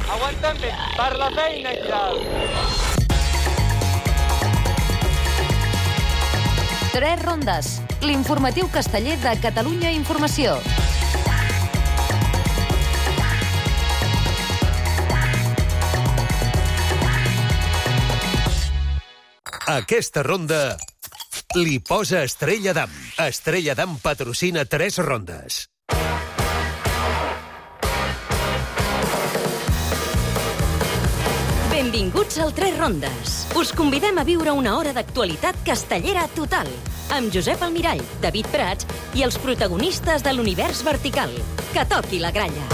Aguanta'm bé, per la feina aquí dalt. 3 rondes. L'informatiu casteller de Catalunya Informació. Aquesta ronda li posa Estrella Damm. Estrella Damm patrocina 3 rondes. Benvinguts al 3 rondes. Us convidem a viure una hora d'actualitat castellera total, amb Josep Almirall, David Prats i els protagonistes de l'univers vertical. Que toqui la gralla.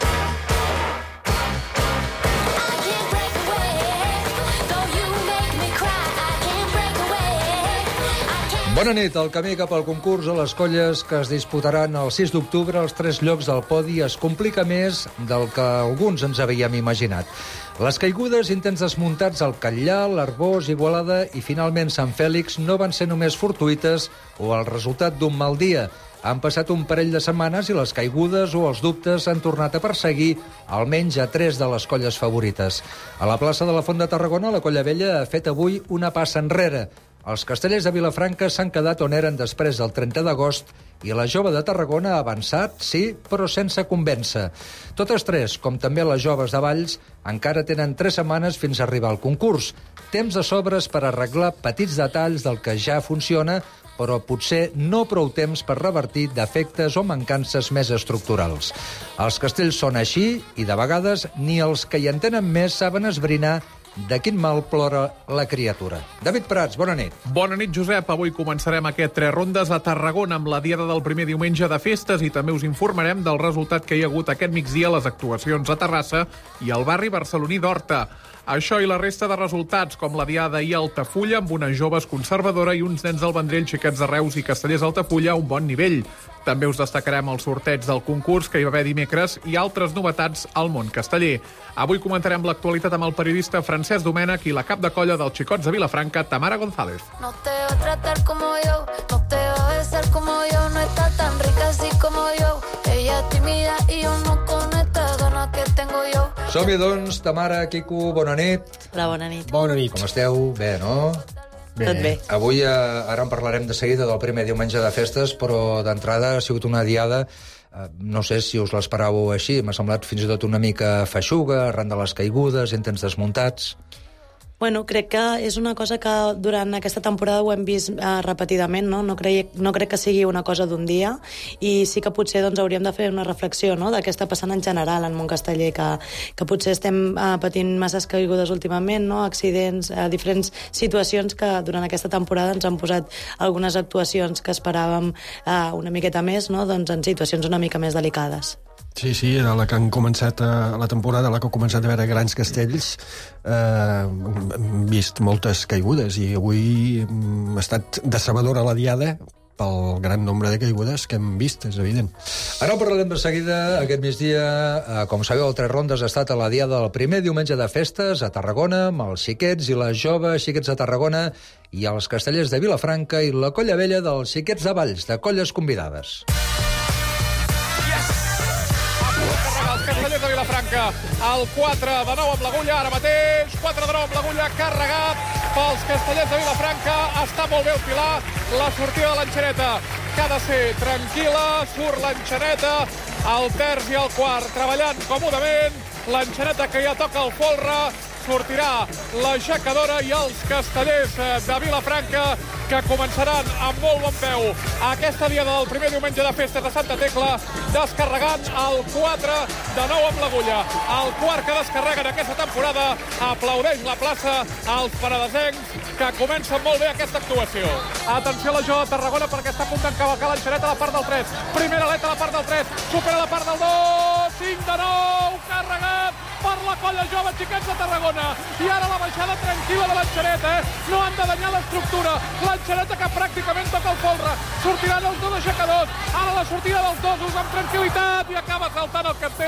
Bona nit. El camí cap al concurs a les colles que es disputaran el 6 d'octubre als 3 llocs del podi es complica més del que alguns ens havíem imaginat. Les caigudes, intents desmuntats al Catllà, l'Arbós, Igualada i finalment Sant Fèlix no van ser només fortuïtes o el resultat d'un mal dia. Han passat un parell de setmanes i les caigudes o els dubtes han tornat a perseguir almenys a 3 de les colles favorites. A la plaça de la Font de Tarragona, la Colla Vella ha fet avui una passa enrere. Els castellers de Vilafranca s'han quedat on eren després del 30 d'agost i la Jove de Tarragona ha avançat, sí, però sense convèncer. Totes 3, com també les joves de Valls, encara tenen 3 setmanes fins a arribar al concurs. Temps de sobres per arreglar petits detalls del que ja funciona, però potser no prou temps per revertir defectes o mancances més estructurals. Els castells són així i, de vegades, ni els que hi entenen més saben esbrinar de quin mal plora la criatura. David Prats, bona nit. Bona nit, Josep. Avui començarem aquest 3 rondes a Tarragona amb la diada del primer diumenge de festes i també us informarem del resultat que hi ha hagut aquest migdia a les actuacions a Terrassa i al barri barceloní d'Horta. Això i la resta de resultats, com la diada i Altafulla, amb unes joves conservadora i uns nens del Vendrell, xiquets de Reus i castellers d'Altafulla a un bon nivell. També us destacarem el sorteig del concurs que hi va haver dimecres i altres novetats al món casteller. Avui comentarem l'actualitat amb el periodista Francesc Domènech i la cap de colla dels Xicots de Vilafranca, Tamara González. No te va a tratar como yo, no te va a besar como yo, no está tan rica así como yo. Ella es tímida y yo no con esta gana que tengo yo. Som-hi, doncs, Tamara, Quico, bona nit. Hola, bona nit. Bona nit. Com esteu? Bé, no? Tot bé. Avui ara en parlarem de seguida del primer diumenge de festes, però d'entrada ha sigut una diada, no sé si us l'esperàveu així, m'ha semblat fins i tot una mica feixuga, arran de les caigudes, intents desmuntats. Bueno, crec que és una cosa que durant aquesta temporada ho hem vist repetidament, no? No crec que sigui una cosa d'un dia i sí que potser doncs, hauríem de fer una reflexió, no?, de què està passant en general en món casteller, que potser estem patint masses caigudes últimament, no?, accidents, diferents situacions que durant aquesta temporada ens han posat algunes actuacions que esperàvem una miqueta més, no?, doncs en situacions una mica més delicades. Sí, era la que han començat la temporada, la que ha començat a veure grans castells. Hem vist moltes caigudes i avui ha estat decebedora la diada pel gran nombre de caigudes que hem vist, és evident. Ara ho parlarem de seguida. Aquest migdia, com sabeu, el 3 rondes ha estat a la diada del primer diumenge de festes a Tarragona, amb els xiquets i les joves xiquets de Tarragona i els castellers de Vilafranca i la Colla Vella dels xiquets de Valls, de colles convidades. Castellers de Vilafranca, el 4 de nou amb l'agulla, ara mateix, 4 de nou amb l'agulla, carregat pels castellers de Vilafranca, està molt bé el pilar, la sortida de l'enxaneta, que ha de ser tranquil·la, surt l'enxaneta, el terç i el quart, treballant còmodament, l'enxaneta que ja toca el folre, sortirà l'aixecadora i els castellers de Vilafranca que començaran amb molt bon peu aquesta diada del primer diumenge de festes de Santa Tecla, descarregant el 4 de nou amb l'agulla. El quart que descarreguen aquesta temporada, aplaudeix la plaça als paradesencs que comencen molt bé aquesta actuació. Atenció a la Jove de Tarragona perquè està a punt d'encavalcar l'enxaneta a la part del 3. Primera aleta a la part del 3, supera la part del 2, 5 de nou, carregat per la colla jove xiquets de Tarragona. I ara la baixada tranquil·la de l'enxaneta, no han de danyar l'estructura. L'enxaneta que pràcticament toca el folre. Sortiran els dos aixecadors. Ara la sortida dels dosos amb tranquil·litat i acaba saltant el castell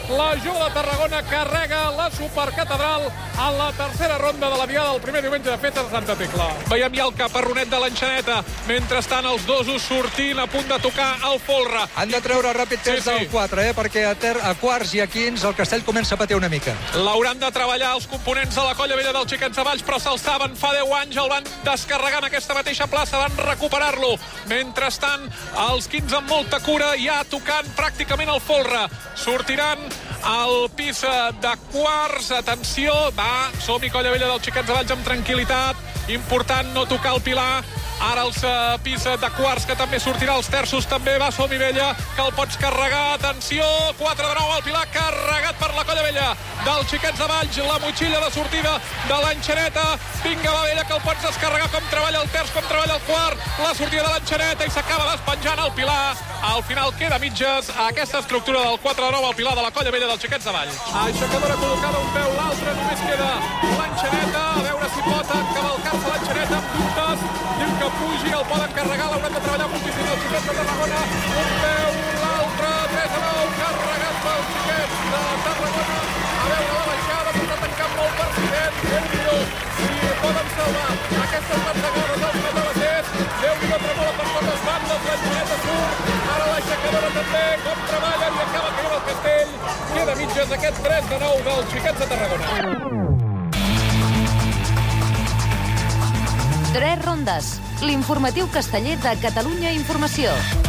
La Jove de Tarragona carrega la Supercatedral en la tercera ronda de la diada del primer diumenge de festes de Santa Tecla. Veiem ja el caparronet de l'enxaneta. Mentrestant, els dosos sortint a punt de tocar el folre. Han de treure ràpid temps del 4, perquè a quarts i a quins el Castell comença a patir una mica. L'hauran de treballar els components de la Colla Vella del Xiquets de Valls, però se'l saben, fa 10 anys el van descarregar en aquesta mateixa plaça, van recuperar-lo. Mentrestant, els 15 amb molta cura, ja tocant pràcticament el folre. Sortiran al pis de quarts. Atenció, va, som-hi Colla Vella del Xiquets de Valls amb tranquil·litat. Important no tocar el pilar. Ara els pis de quarts, que també sortirà, els terços també, va, som-hi Vella, que el pots carregar, atenció, 4 de 9 al pilar, carregat per la Colla Vella del Xiquets de Valls, la motxilla de sortida de l'enxaneta, vinga, va Vella, que el pots descarregar, com treballa el terç, com treballa el quart, la sortida de l'enxaneta, i s'acaba despenjant el pilar, al final queda mitges aquesta estructura del 4 de 9 al pilar de la Colla Vella del Xiquets de Valls. Aixecadora col·locada un peu, l'altre, només queda l'enxaneta, a veure si pot encavalcar-se l'enxaneta amb dubtes, diu que pugi, el poden carregar, l'hauran de treballar moltíssim els Xiquets de Tarragona, un peu, l'altre, 3 a 9, carregat pel Xiquets de Tarragona, a veure la baixada, s'està tancant molt per Xiquets, Déu-n'hi-do, si poden salvar aquestes batzegades dels matabassers, Déu-n'hi-do, tremola per totes bandes, l'enxaneta surt, ara l'aixecadora també, com treballa, i acaba caient el Castell, queda mitges aquest 3 de 9 dels Xiquets de Tarragona. 3 rondes. L'informatiu casteller de Catalunya Informació.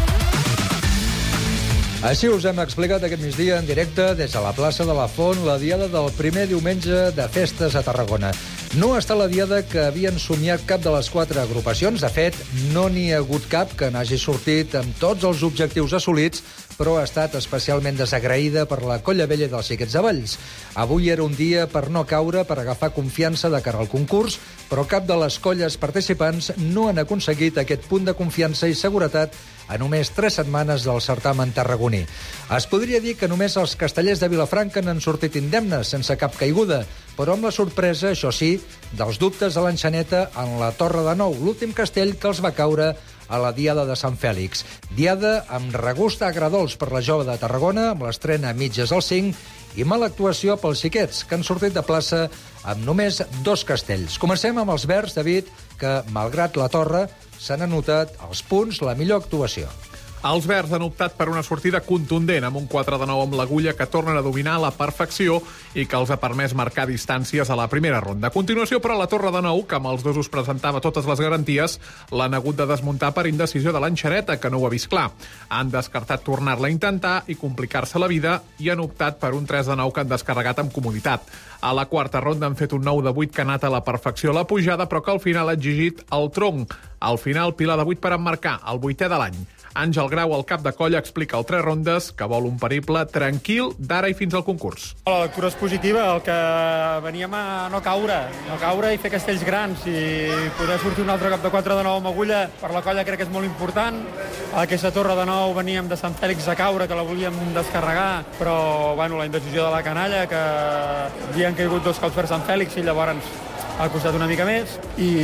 Així us hem explicat aquest migdia en directe des de la plaça de la Font la diada del primer diumenge de festes a Tarragona. No està la diada que havien somiat cap de les 4 agrupacions. De fet, no n'hi ha hagut cap que n'hagi sortit amb tots els objectius assolits, però ha estat especialment desagraïda per la Colla Vella dels Xiquets de Valls. Avui era un dia per no caure, per agafar confiança de cara al concurs, però cap de les colles participants no han aconseguit aquest punt de confiança i seguretat a només 3 setmanes del certamen tarragoní. Es podria dir que només els castellers de Vilafranca n'han sortit indemnes, sense cap caiguda, però amb la sorpresa, això sí, dels dubtes de l'enxaneta en la Torre de Nou, l'últim castell que els va caure a la Diada de Sant Fèlix. Diada amb regust agradols per la Jove de Tarragona, amb l'estrena a mitges al 5, i mala actuació pels Xiquets, que han sortit de plaça amb només 2 castells. Comencem amb els verds, David, que, malgrat la torre, s'han anotat els punts la millor actuació. Els verds han optat per una sortida contundent amb un 4 de 9 amb l'Agulla que tornen a dominar a la perfecció i que els ha permès marcar distàncies a la primera ronda. A continuació, però, la Torre de Nou, que amb els dos us presentava totes les garanties, l'han hagut de desmuntar per indecisió de l'enxaneta, que no ho ha vist clar. Han descartat tornar-la a intentar i complicar-se la vida i han optat per un 3 de 9 que han descarregat amb comoditat. A la quarta ronda han fet un 9 de 8 que ha anat a la perfecció a la pujada, però que al final ha exigit el tronc. Al final, pilar de 8 per emmarcar, el 8è de l'any. Àngel Grau, el cap de colla, explica al 3 rondes que vol un periple tranquil d'ara i fins al concurs. La lectura és positiva, el que veníem a no caure i fer castells grans i poder sortir un altre cap de 4 de 9 amb Agulla per la colla crec que és molt important. A aquesta Torre de 9 veníem de Sant Fèlix a caure, que la volíem descarregar, però bueno, la indecisió de la canalla, que havien caigut 2 cops per Sant Fèlix i llavors ha costat una mica més,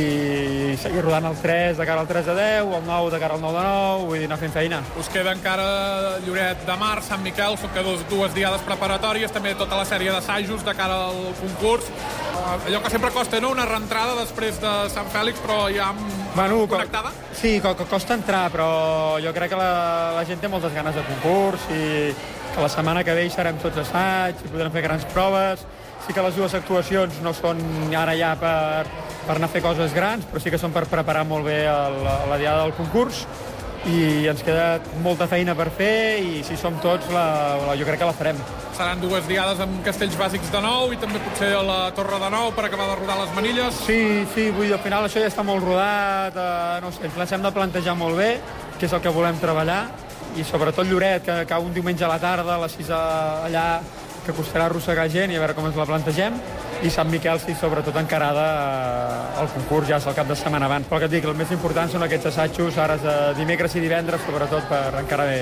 i seguir rodant el 3 de cara al 3 de 10, el 9 de cara al 9 de 9, vull dir, anar fent feina. Us queda encara Lloret de Mar, Sant Miquel, són que dues diades preparatòries, també tota la sèrie d'assajos de cara al concurs. Allò que sempre costa, no?, una reentrada després de Sant Fèlix, però ja connectada? Sí, costa entrar, però jo crec que la gent té moltes ganes de concurs i que la setmana que ve hi serem tots assaig i podrem fer grans proves. Sí que les dues actuacions no són ara ja per anar a fer coses grans, però sí que són per preparar molt bé la diada del concurs i ens queda molta feina per fer i si som tots jo crec que la farem. Seran dues diades amb castells bàsics de nou i també potser a la Torre de Nou per acabar de rodar les manilles. Sí, vull dir, al final això ja està molt rodat, no sé, ens hem de plantejar molt bé què és el que volem treballar i sobretot Lloret, que cau un diumenge a la tarda a les 6 allà, que costarà arrossegar gent i a veure com ens la plantegem, i Sant Miquel sí, sobretot encarada al concurs, ja és el cap de setmana abans. Però que et dic, el més important són aquests assajos, ara dimecres i divendres, sobretot per encarar bé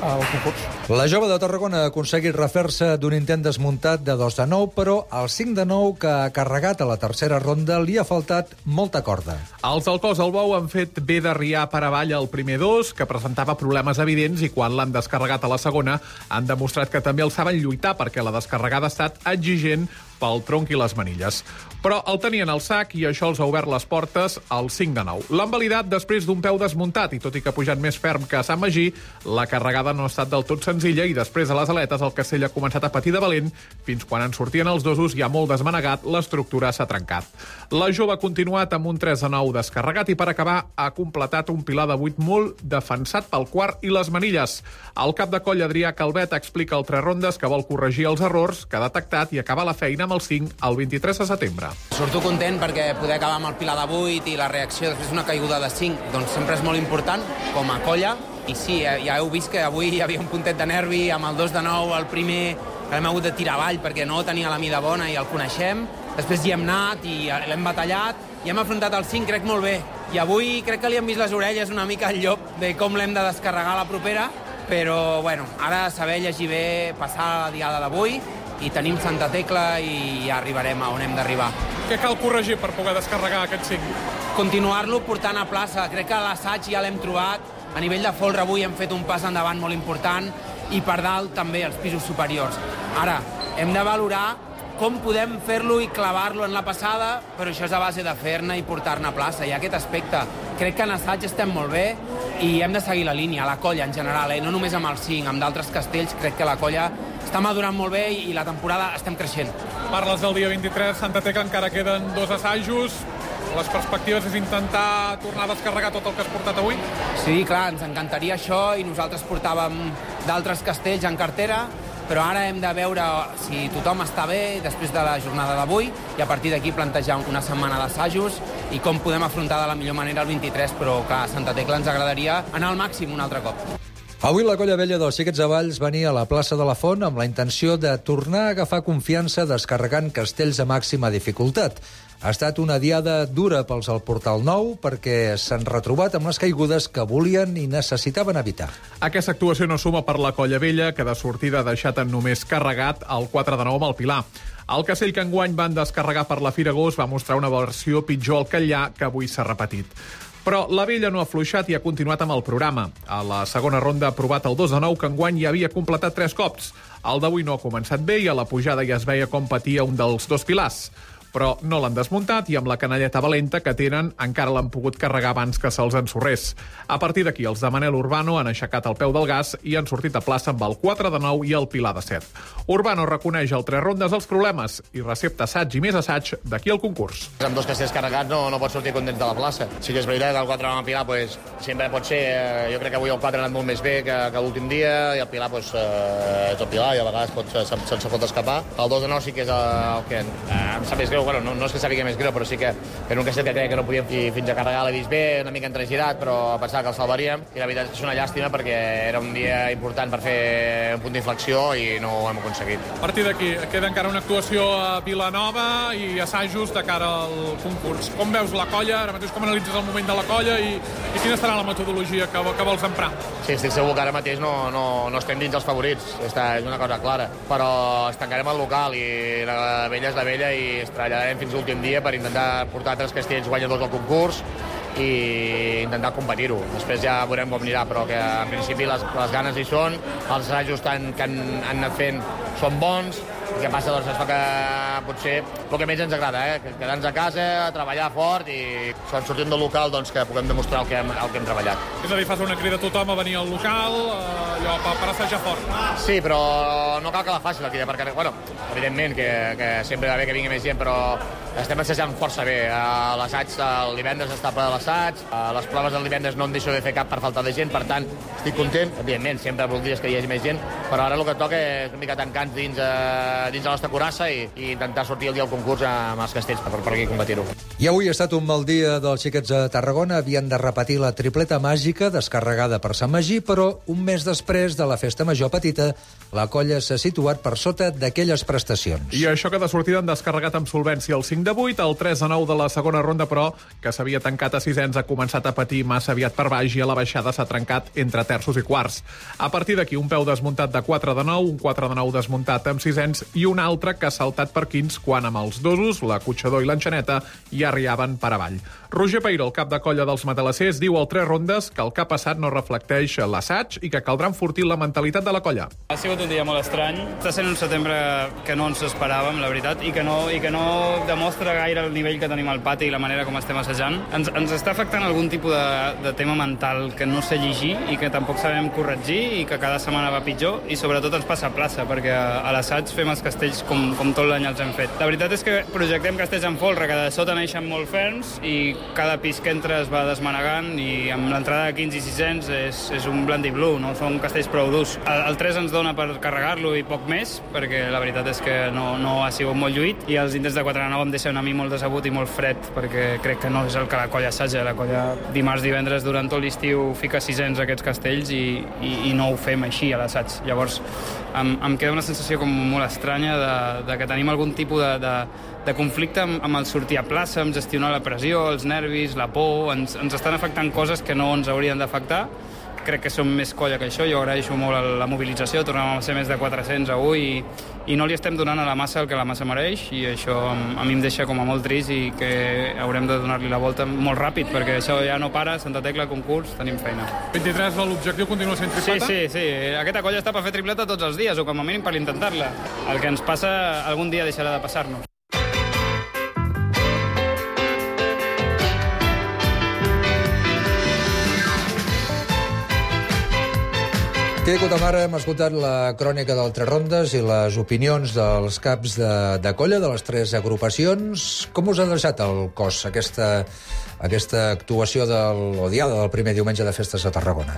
al concurs. La jove de Tarragona ha aconseguit refer-se d'un intent desmuntat de 2 de 9, però al 5 de 9 que ha carregat a la tercera ronda li ha faltat molta corda. Els del Cos al Bou han fet bé de riar per avall el primer 2, que presentava problemes evidents, i quan l'han descarregat a la segona han demostrat que també el saben lluitar, perquè la descarregada ha estat exigent pel tronc i les manilles. Però el tenien al sac i això els ha obert les portes al 5 de 9. L'han validat després d'un peu desmuntat i tot i que ha pujat més ferm que a Sant Magí, la carregada no ha estat del tot senzilla i després a les aletes el castell ha començat a patir de valent fins quan en sortien els dosos ja molt desmanegat, l'estructura s'ha trencat. La jove ha continuat amb un 3 de 9 descarregat i per acabar ha completat un pilar de 8 molt defensat pel quart i les manilles. El cap de coll Adrià Calvet explica al 3 rondes que vol corregir els errors que ha detectat i acabar la feina amb el 5 el 23 de setembre. Surto content perquè poder acabar amb el pilar de 8 i la reacció després d'una caiguda de 5 doncs sempre és molt important com a colla. I sí, ja heu vist que avui hi havia un puntet de nervi amb el 2 de 9, el primer que l'hem hagut de tirar avall perquè no tenia la mida bona i el coneixem. Després hi hem anat i l'hem batallat i hem afrontat el 5, crec, molt bé. I avui crec que li hem vist les orelles una mica al llop de com l'hem de descarregar a la propera, però bueno, ara saber llegir bé, passar la diada d'avui, i tenim Santa Tecla i ja arribarem a on hem d'arribar. Què cal corregir per poder descarregar aquest 5? Continuar-lo portant a plaça. Crec que l'assaig ja l'hem trobat. A nivell de folre avui hem fet un pas endavant molt important i per dalt també els pisos superiors. Ara, hem de valorar com podem fer-lo i clavar-lo en la passada, però això és a base de fer-ne i portar-ne a plaça. I aquest aspecte, crec que en assaig estem molt bé i hem de seguir la línia, la colla en general, no només amb el 5, amb d'altres castells, crec que la colla està madurant molt bé i la temporada estem creixent. Parles del dia 23, Santa Tecla, encara queden 2 assajos. Les perspectives és intentar tornar a descarregar tot el que has portat avui? Sí, clar, ens encantaria això i nosaltres portàvem d'altres castells en cartera, però ara hem de veure si tothom està bé després de la jornada d'avui i a partir d'aquí plantejar una setmana d'assajos i com podem afrontar de la millor manera el 23, però que a Santa Tecla ens agradaria anar al màxim un altre cop. Avui la colla vella dels Xiquets de Valls venia a la plaça de la Font amb la intenció de tornar a agafar confiança descarregant castells de màxima dificultat. Ha estat una diada dura pels al Portal Nou perquè s'han retrobat amb les caigudes que volien i necessitaven evitar. Aquesta actuació no suma per la colla vella, que de sortida ha deixat en només carregat el 4 de 9 amb el Pilar. El castell que enguany van descarregar per la Fira Gos va mostrar una versió pitjor al Catllà, que avui s'ha repetit. Però la vella no ha afluixat i ha continuat amb el programa. A la segona ronda ha provat el 2 de 9, que enguany ja havia completat 3 cops. El d'avui no ha començat bé i a la pujada ja es veia com patia un dels 2 pilars. Però no l'han desmuntat i amb la canalleta valenta que tenen encara l'han pogut carregar abans que se'ls ensorrés. A partir d'aquí, els de Manel Urbano han aixecat el peu del gas i han sortit a plaça amb el 4 de 9 i el Pilar de 7. Urbano reconeix al 3 rondes els problemes i recepta assaig i més assaig d'aquí al concurs. Amb 2 castells carregats no pots sortir contents de la plaça. Sí que és veritat que el 4 amb el Pilar sempre pot ser... Jo crec que avui el 4 ha anat molt més bé que l'últim dia i el Pilar és el Pilar i a vegades se'ns pot escapar. El 2 de 9 sí que és el que em sap més greu. Bueno, no és que sàpiga més greu, però sí que era un castell que creia que no podíem fins a carregar. L'he vist bé, una mica entregirat, però pensava que el salvaríem. I la veritat és una llàstima perquè era un dia important per fer un punt d'inflexió i no ho hem aconseguit. A partir d'aquí, queda encara una actuació a Vilanova i assajos de cara al concurs. Com veus la colla? Ara mateix com analitzes el moment de la colla i quina serà la metodologia que vols emprar? Sí, estic segur que ara mateix no estem dins els favorits. És una cosa clara. Però es tancarem el local i la vella és la vella i es treballarem fins l'últim dia per intentar portar 3 castells guanyadors al concurs i intentar competir-ho. Després ja veurem com anirà, però que en principi les ganes hi són, els assajos que han anat fent són bons. El que passa, doncs, és que potser el que menys ens agrada, quedar-nos a casa, treballar fort i quan sortim del local doncs, que puguem demostrar el que hem treballat. És a dir, fas una crida a tothom a venir al local, allò, per assajar fort. Sí, però no cal que la faci la crida, perquè, bueno, evidentment que sempre va bé que vingui més gent, però estem assajant força bé. L'assaig el divendres està ple de l'assaig, les proves del divendres no en deixo de fer cap per falta de gent, per tant, estic content. Evidentment, sempre voldries que hi hagi més gent, però ara el que toca és una mica tancar-nos dins la nostra curassa i intentar sortir el dia del concurs amb els castells per aquí competir-ho. I avui ha estat un mal dia dels Xiquets de Tarragona. Havien de repetir la tripleta màgica descarregada per Sant Magí, però un mes després de la festa major petita, la colla s'ha situat per sota d'aquelles prestacions. I això que de sortida han descarregat amb solvència el 5 5 de 8. El 3 de 9 de la segona ronda, però, que s'havia tancat a sisens, ha començat a patir massa aviat per baix i a la baixada s'ha trencat entre terços i quarts. A partir d'aquí, un peu desmuntat de 4 de 9, un 4 de 9 desmuntat amb sisens i un altre que ha saltat per quints quan amb els dosos, la Cotxador i l'Enxaneta, ja arriaven per avall. Roger Peiró, el cap de colla dels matalassers, diu al 3 rondes que el que ha passat no reflecteix l'assaig i que caldrà enfortir la mentalitat de la colla. Ha sigut un dia molt estrany. Està sent un setembre que no ens esperàvem, la veritat, i que no demostra gaire el nivell que tenim al pati i la manera com estem assajant. Ens està afectant algun tipus de tema mental que no sé llegir i que tampoc sabem corregir i que cada setmana va pitjor i sobretot ens passa a plaça, perquè a l'assaig fem els castells com tot l'any els hem fet. La veritat és que projectem castells en folre, que de sota neixen molt ferms i cada pis que entra es va desmanegant i amb l'entrada de 15 i 600 és un blandy blue, no són castells prou durs. El 3 ens dona per carregar-lo i poc més, perquè la veritat és que no ha sigut molt lluït i els intents de 4 de 9 em deixen a mi molt decebut i molt fred, perquè crec que no és el que la colla assaja. La colla dimarts, divendres, durant tot l'estiu fica 600 a aquests castells i no ho fem així a l'assaig. Llavors em queda una sensació com molt estranya de que tenim algun tipus de conflicte amb el sortir a plaça, amb gestionar la pressió, els nervis, la por. Ens estan afectant coses que no ens haurien d'afectar. Crec que som més colla que això. Jo agraeixo molt la mobilització. Tornem a ser més de 400 avui i no li estem donant a la massa el que la massa mereix i això a mi em deixa com a molt trist i que haurem de donar-li la volta molt ràpid perquè això ja no para. Santa Tecla, concurs, tenim feina. 23, l'objectiu continua sent tripleta? Sí. Aquesta colla està per fer tripleta tots els dies o com a mínim per intentar-la. El que ens passa algun dia deixarà de passar-nos. Aquí a Cotamara hem escoltat la crònica del Tres Rondes i les opinions dels caps de colla de les 3 agrupacions. Com us ha deixat el cos aquesta actuació diada del primer diumenge de festes a Tarragona?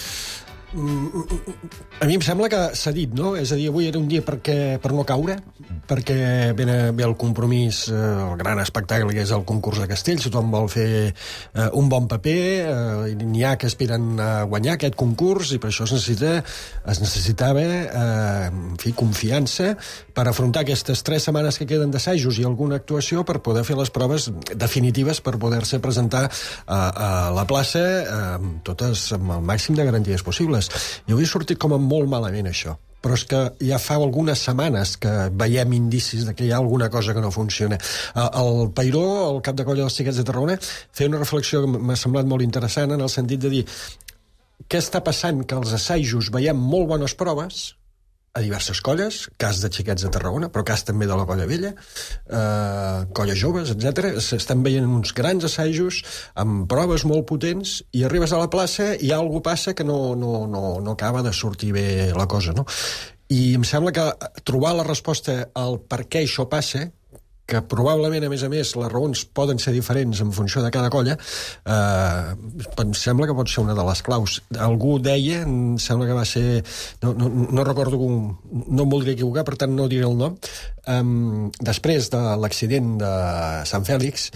A mi em sembla que s'ha dit, no? És a dir, avui era un dia per no caure, perquè ve el compromís, el gran espectacle que és el concurs de castells, tothom vol fer un bon paper, n'hi ha que aspiren a guanyar aquest concurs i per això es necessitava confiança per afrontar aquestes 3 setmanes que queden d'assajos i alguna actuació per poder fer les proves definitives per poder-se presentar a la plaça totes amb el màxim de garanties possibles. I avui ha sortit com a molt malament això, però és que ja fa algunes setmanes que veiem indicis de que hi ha alguna cosa que no funciona. El Peiró, el cap de colla dels Xiquets de Tarragona, feia una reflexió que m'ha semblat molt interessant en el sentit de dir què està passant que als assajos veiem molt bones proves a diverses colles, cas de Xiquets de Tarragona, però cas també de la Colla Vella, colles joves, etc. S'estan veient uns grans assajos amb proves molt potents i arribes a la plaça i alguna cosa passa que no acaba de sortir bé la cosa, no? I em sembla que trobar la resposta al per què això passa, que probablement, a més, les raons poden ser diferents en funció de cada colla, em sembla que pot ser una de les claus. Algú deia, em sembla que va ser... No recordo, no em voldria equivocar, per tant no diré el nom, després de l'accident de Sant Fèlix,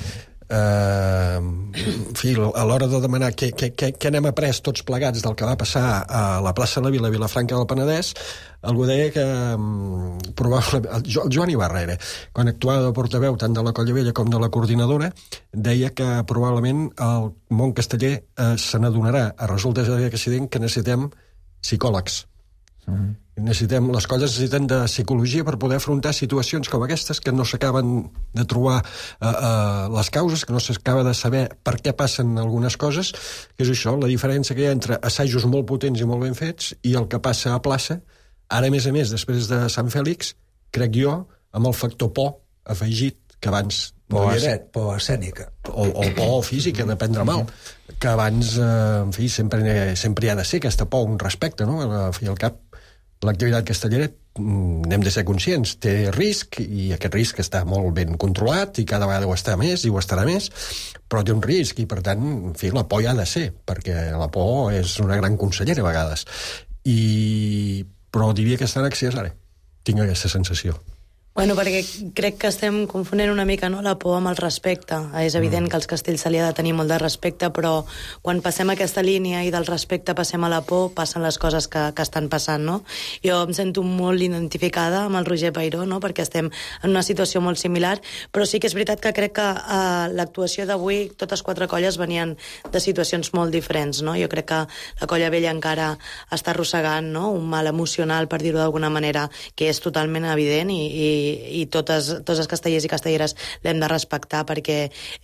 en fi, a l'hora de demanar què n'hem après tots plegats del que va passar a la plaça de la Vila, Vilafranca del Penedès, algú deia que probablement, el Joan Ibarra era, quan actuava de portaveu tant de la Colla Vella com de la coordinadora, deia que probablement el món casteller se n'adonarà a resultes d'aquest accident que necessitem psicòlegs. Les colles necessiten de psicologia per poder afrontar situacions com aquestes que no s'acaben de trobar les causes, que no s'acaba de saber per què passen algunes coses, que és això, la diferència que hi ha entre assajos molt potents i molt ben fets i el que passa a plaça, ara a més, després de Sant Fèlix, crec jo, amb el factor por afegit, que abans por escènica. O por física, de prendre mal, que abans, en fi, sempre hi ha de ser aquesta por, un respecte, no? Al fi i al cap, l'activitat castellera, n'hem de ser conscients, té risc, i aquest risc està molt ben controlat, i cada vegada ho està més, i ho estarà més, però té un risc, i per tant, en fi, la por hi ha de ser, perquè la por és una gran consellera a vegades. Però diria que està en excés ara. Tinc aquesta sensació. Bueno, perquè crec que estem confonent una mica, no?, la por amb el respecte. És evident que als castells se li ha de tenir molt de respecte, però quan passem aquesta línia i del respecte passem a la por, passen les coses que estan passant, no? Jo em sento molt identificada amb el Roger Peiró, no?, perquè estem en una situació molt similar, però sí que és veritat que crec que l'actuació d'avui, totes 4 colles venien de situacions molt diferents, no? Jo crec que la Colla Vella encara està arrossegant, no?, un mal emocional, per dir-ho d'alguna manera, que és totalment evident i tots els castellers i castelleres l'hem de respectar perquè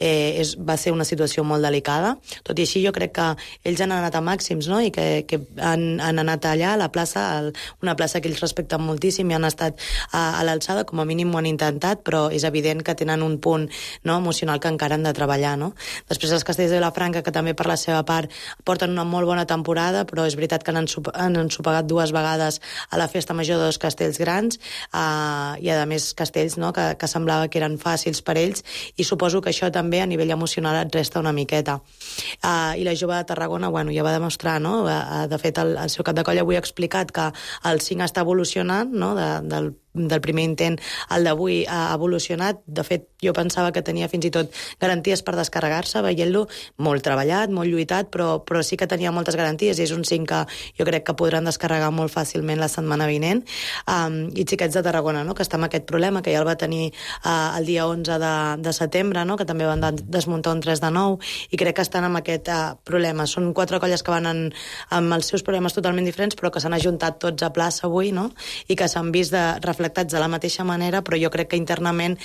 va ser una situació molt delicada. Tot i així jo crec que ells han anat a màxims, no?, i que han anat allà a la plaça, una plaça que ells respecten moltíssim i han estat a l'alçada, com a mínim ho han intentat, però és evident que tenen un punt, no?, emocional que encara han de treballar, no? Després els castells de Vilafranca, que també per la seva part porten una molt bona temporada, però és veritat que han ensopegat 2 vegades a la festa major de 2 castells grans, i a més castells, no?, que semblava que eren fàcils per ells, i suposo que això també a nivell emocional et resta una miqueta. I la jove de Tarragona, bueno, ja va demostrar, no?, de fet el seu cap de colla avui ha explicat que el 5 està evolucionant, no?, del primer intent al d'avui ha evolucionat. De fet, jo pensava que tenia fins i tot garanties per descarregar-se, veient-lo molt treballat, molt lluitat, però sí que tenia moltes garanties, i és un 5 que jo crec que podran descarregar molt fàcilment la setmana vinent. I xiquets de Tarragona, no?, que està amb aquest problema, que ja el va tenir el dia 11 de setembre, no?, que també van desmuntar un 3 de 9, i crec que estan amb aquest problema. Són 4 colles que van amb els seus problemes totalment diferents, però que s'han ajuntat tots a plaça avui, no?, i que s'han vist reflectats de la mateixa manera, però jo crec que internament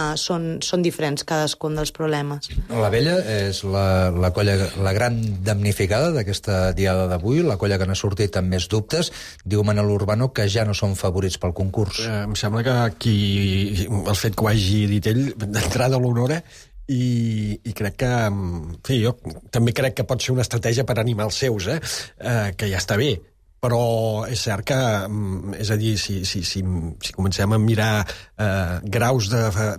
són diferents cadascun dels problemes. La Vella és la colla, la gran damnificada d'aquesta diada d'avui, la colla que n'ha sortit amb més dubtes. Diu Manel Urbano que ja no són favorits pel concurs. Em sembla que el fet que ho hagi dit ell d'entrada l'honora, i crec que... En fi, jo també crec que pot ser una estratègia per animar els seus, que ja està bé. Però és cert que, és a dir, si comencem a mirar graus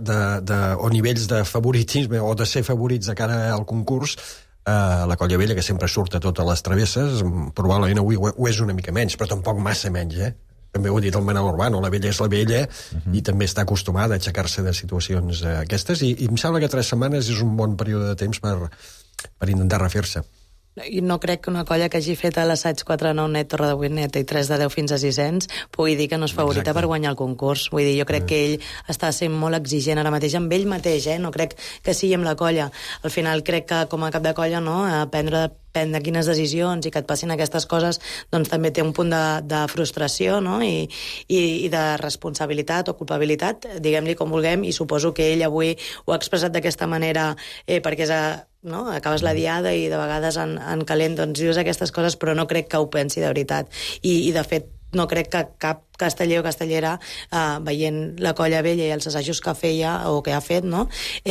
o nivells de favoritisme o de ser favorits de cara al concurs, la Colla Vella, que sempre surt a totes les travesses, probablement avui ho és una mica menys, però tampoc massa menys, També ho ha dit el Manel Urbano, la Vella és la Vella, i també està acostumada a aixecar-se de situacions aquestes, i em sembla que 3 setmanes és un bon període de temps per intentar refer-se. I no crec que una colla que hagi fet a l'assaig 4-9 net, Torre de 8 net i 3 de 10 fins a 600 pugui dir que no és favorita per guanyar el concurs. Vull dir, jo crec que ell està sent molt exigent ara mateix amb ell mateix, no crec que sigui amb la colla. Al final crec que com a cap de colla, no, prendre quines decisions i que et passin aquestes coses, doncs també té un punt de frustració, no?, i de responsabilitat o culpabilitat, diguem-li com vulguem, i suposo que ell avui ho ha expressat d'aquesta manera perquè és no? Acabes la diada i de vegades en calent doncs dius aquestes coses, però no crec que ho pensi de veritat, i de fet no crec que cap casteller o castellera, veient la Colla Vella i els assajos que feia o que ha fet, no?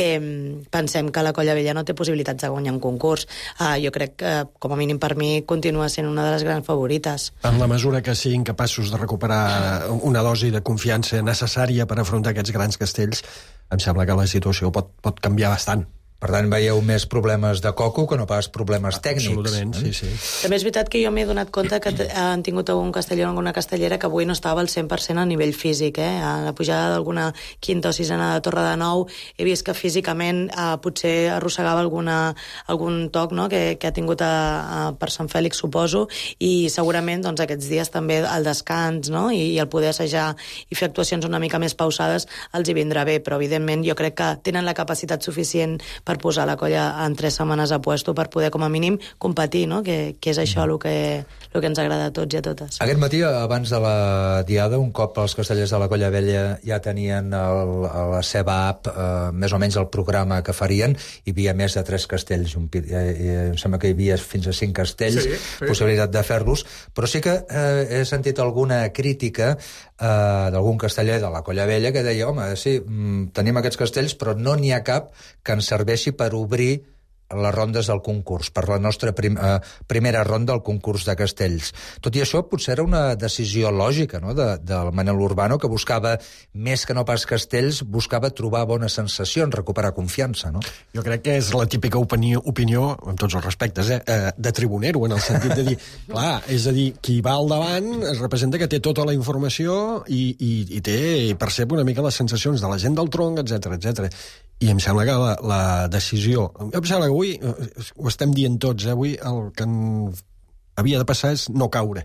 Pensem que la Colla Vella no té possibilitats de guanyar un concurs. Jo crec que, com a mínim per mi, continua sent una de les grans favorites. En la mesura que siguin capaços de recuperar una dosi de confiança necessària per afrontar aquests grans castells, em sembla que la situació pot canviar bastant. Per tant, veieu més problemes de coco que no pas problemes tècnics. Absolutament, sí. També és veritat que jo m'he donat compte que han tingut algun casteller o alguna castellera que avui no estava al 100% a nivell físic. A la pujada d'alguna quinta o sisena de Torre de Nou he vist que físicament potser arrossegava algun toc, no?, que ha tingut per Sant Fèlix, suposo, i segurament doncs, aquests dies també el descans, no?, i el poder assajar i fer actuacions una mica més pausades els hi vindrà bé, però evidentment jo crec que tenen la capacitat suficient per posar la colla en 3 setmanes a puesto per poder, com a mínim, competir, no?, que és això el que ens agrada a tots i a totes. Aquest matí, abans de la diada, un cop els castellers de la Colla Vella ja tenien a la seva app més o menys el programa que farien, hi havia més de 3 castells, em sembla que hi havia fins a 5 castells, possibilitat de fer-los, però sí que he sentit alguna crítica d'algun casteller de la Colla Vella que deia, home, sí, tenim aquests castells, però no n'hi ha cap que ens serveixi per obrir les rondes del concurs, per la nostra primera ronda del concurs de castells. Tot i això, potser era una decisió lògica, no?, del Manel Urbano, que buscava, més que no pas castells, buscava trobar bones sensacions, recuperar confiança, no? Jo crec que és la típica opinió, amb tots els respectes, de tribunero, en el sentit de dir, clar, és a dir, qui va al davant es representa que té tota la informació i percep una mica les sensacions de la gent del tronc, etc. I em sembla que la decisió... Em sembla que avui, ho estem dient tots, avui el que havia de passar és no caure.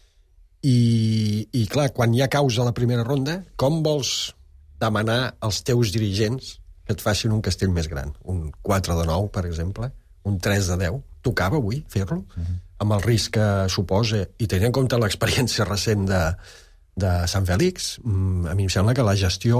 I clar, quan hi ha causa a la primera ronda, com vols demanar als teus dirigents que et facin un castell més gran? Un 4 de 9, per exemple? Un 3 de 10? Tocava avui fer-lo? Amb el risc que suposa, i tenint en compte l'experiència recent de Sant Fèlix, a mi em sembla que la gestió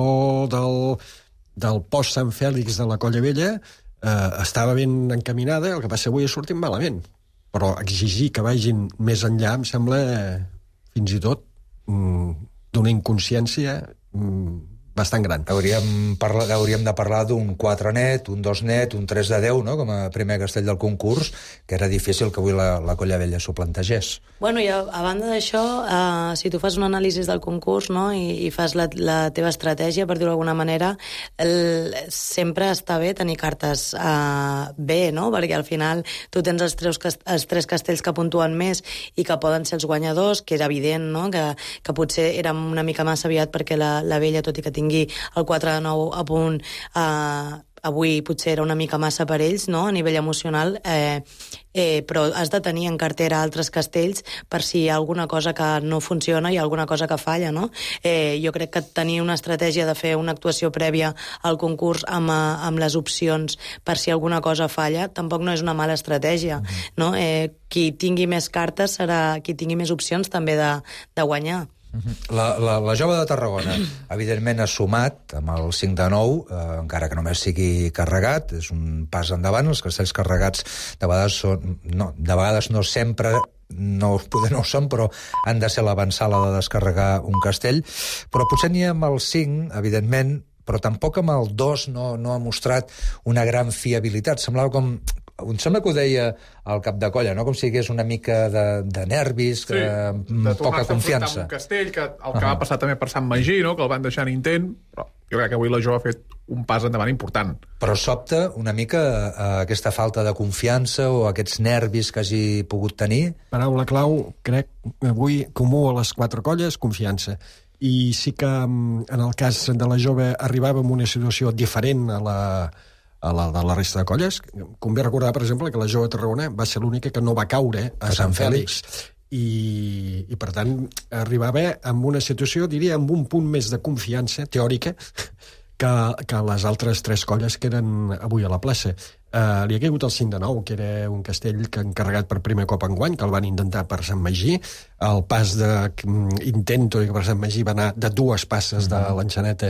del post-Sant Fèlix de la Colla Vella estava ben encaminada, el que passa avui és sortint malament. Però exigir que vagin més enllà em sembla fins i tot d'una inconsciència bastant gran. Hauríem de parlar d'un 4 net, un 2 net, un 3 de 10, no?, com a primer castell del concurs, que era difícil que avui la Colla Vella s'ho plantegés. Bueno, i a banda d'això, si tu fas un anàlisi del concurs, no?, i fas la teva estratègia, per dir-ho d'alguna manera, sempre està bé tenir cartes bé, no?, perquè al final tu tens els 3 castells que puntuen més i que poden ser els guanyadors, que és evident, no?, que potser era una mica massa aviat perquè la Vella, tot i que tingui el 4 de 9 a punt, avui potser era una mica massa per ells, no?, a nivell emocional, però has de tenir en cartera altres castells per si hi ha alguna cosa que no funciona, hi ha alguna cosa que falla, no? Jo crec que tenir una estratègia de fer una actuació prèvia al concurs amb les opcions per si alguna cosa falla, tampoc no és una mala estratègia, no? Qui tingui més cartes serà qui tingui més opcions també de guanyar. La Jove de Tarragona, evidentment, ha sumat amb el 5 de 9, encara que només sigui carregat, és un pas endavant. Els castells carregats de vegades no sempre, poder no ho són, però han de ser l'avançala de descarregar un castell. Però potser ni amb el 5, evidentment, però tampoc amb el 2 no ha mostrat una gran fiabilitat. Em sembla que ho deia el cap de colla, no?, com si hi hagués una mica de nervis, poca confiança. Un castell, que el que va passar també per Sant Magí, no?, que el van deixar en intent, però jo crec que avui la Jove ha fet un pas endavant important. Però sobta una mica aquesta falta de confiança o aquests nervis que hagi pogut tenir? Paraula clau, crec, avui comú a les 4 colles, confiança. I sí que en el cas de la Jove arribava en una situació diferent a la resta de colles. Convé recordar, per exemple, que la Jove de Tarragona va ser l'única que no va caure a Sant Fèlix. I per tant, arribava amb una situació, diria, amb un punt més de confiança teòrica que les altres 3 colles que eren avui a la plaça. Li ha caigut el 5 de 9, que era un castell que encarregat per primer cop enguany, que el van intentar per Sant Magí. El pas d'intento per Sant Magí va anar de 2 passes de l'enxaneta.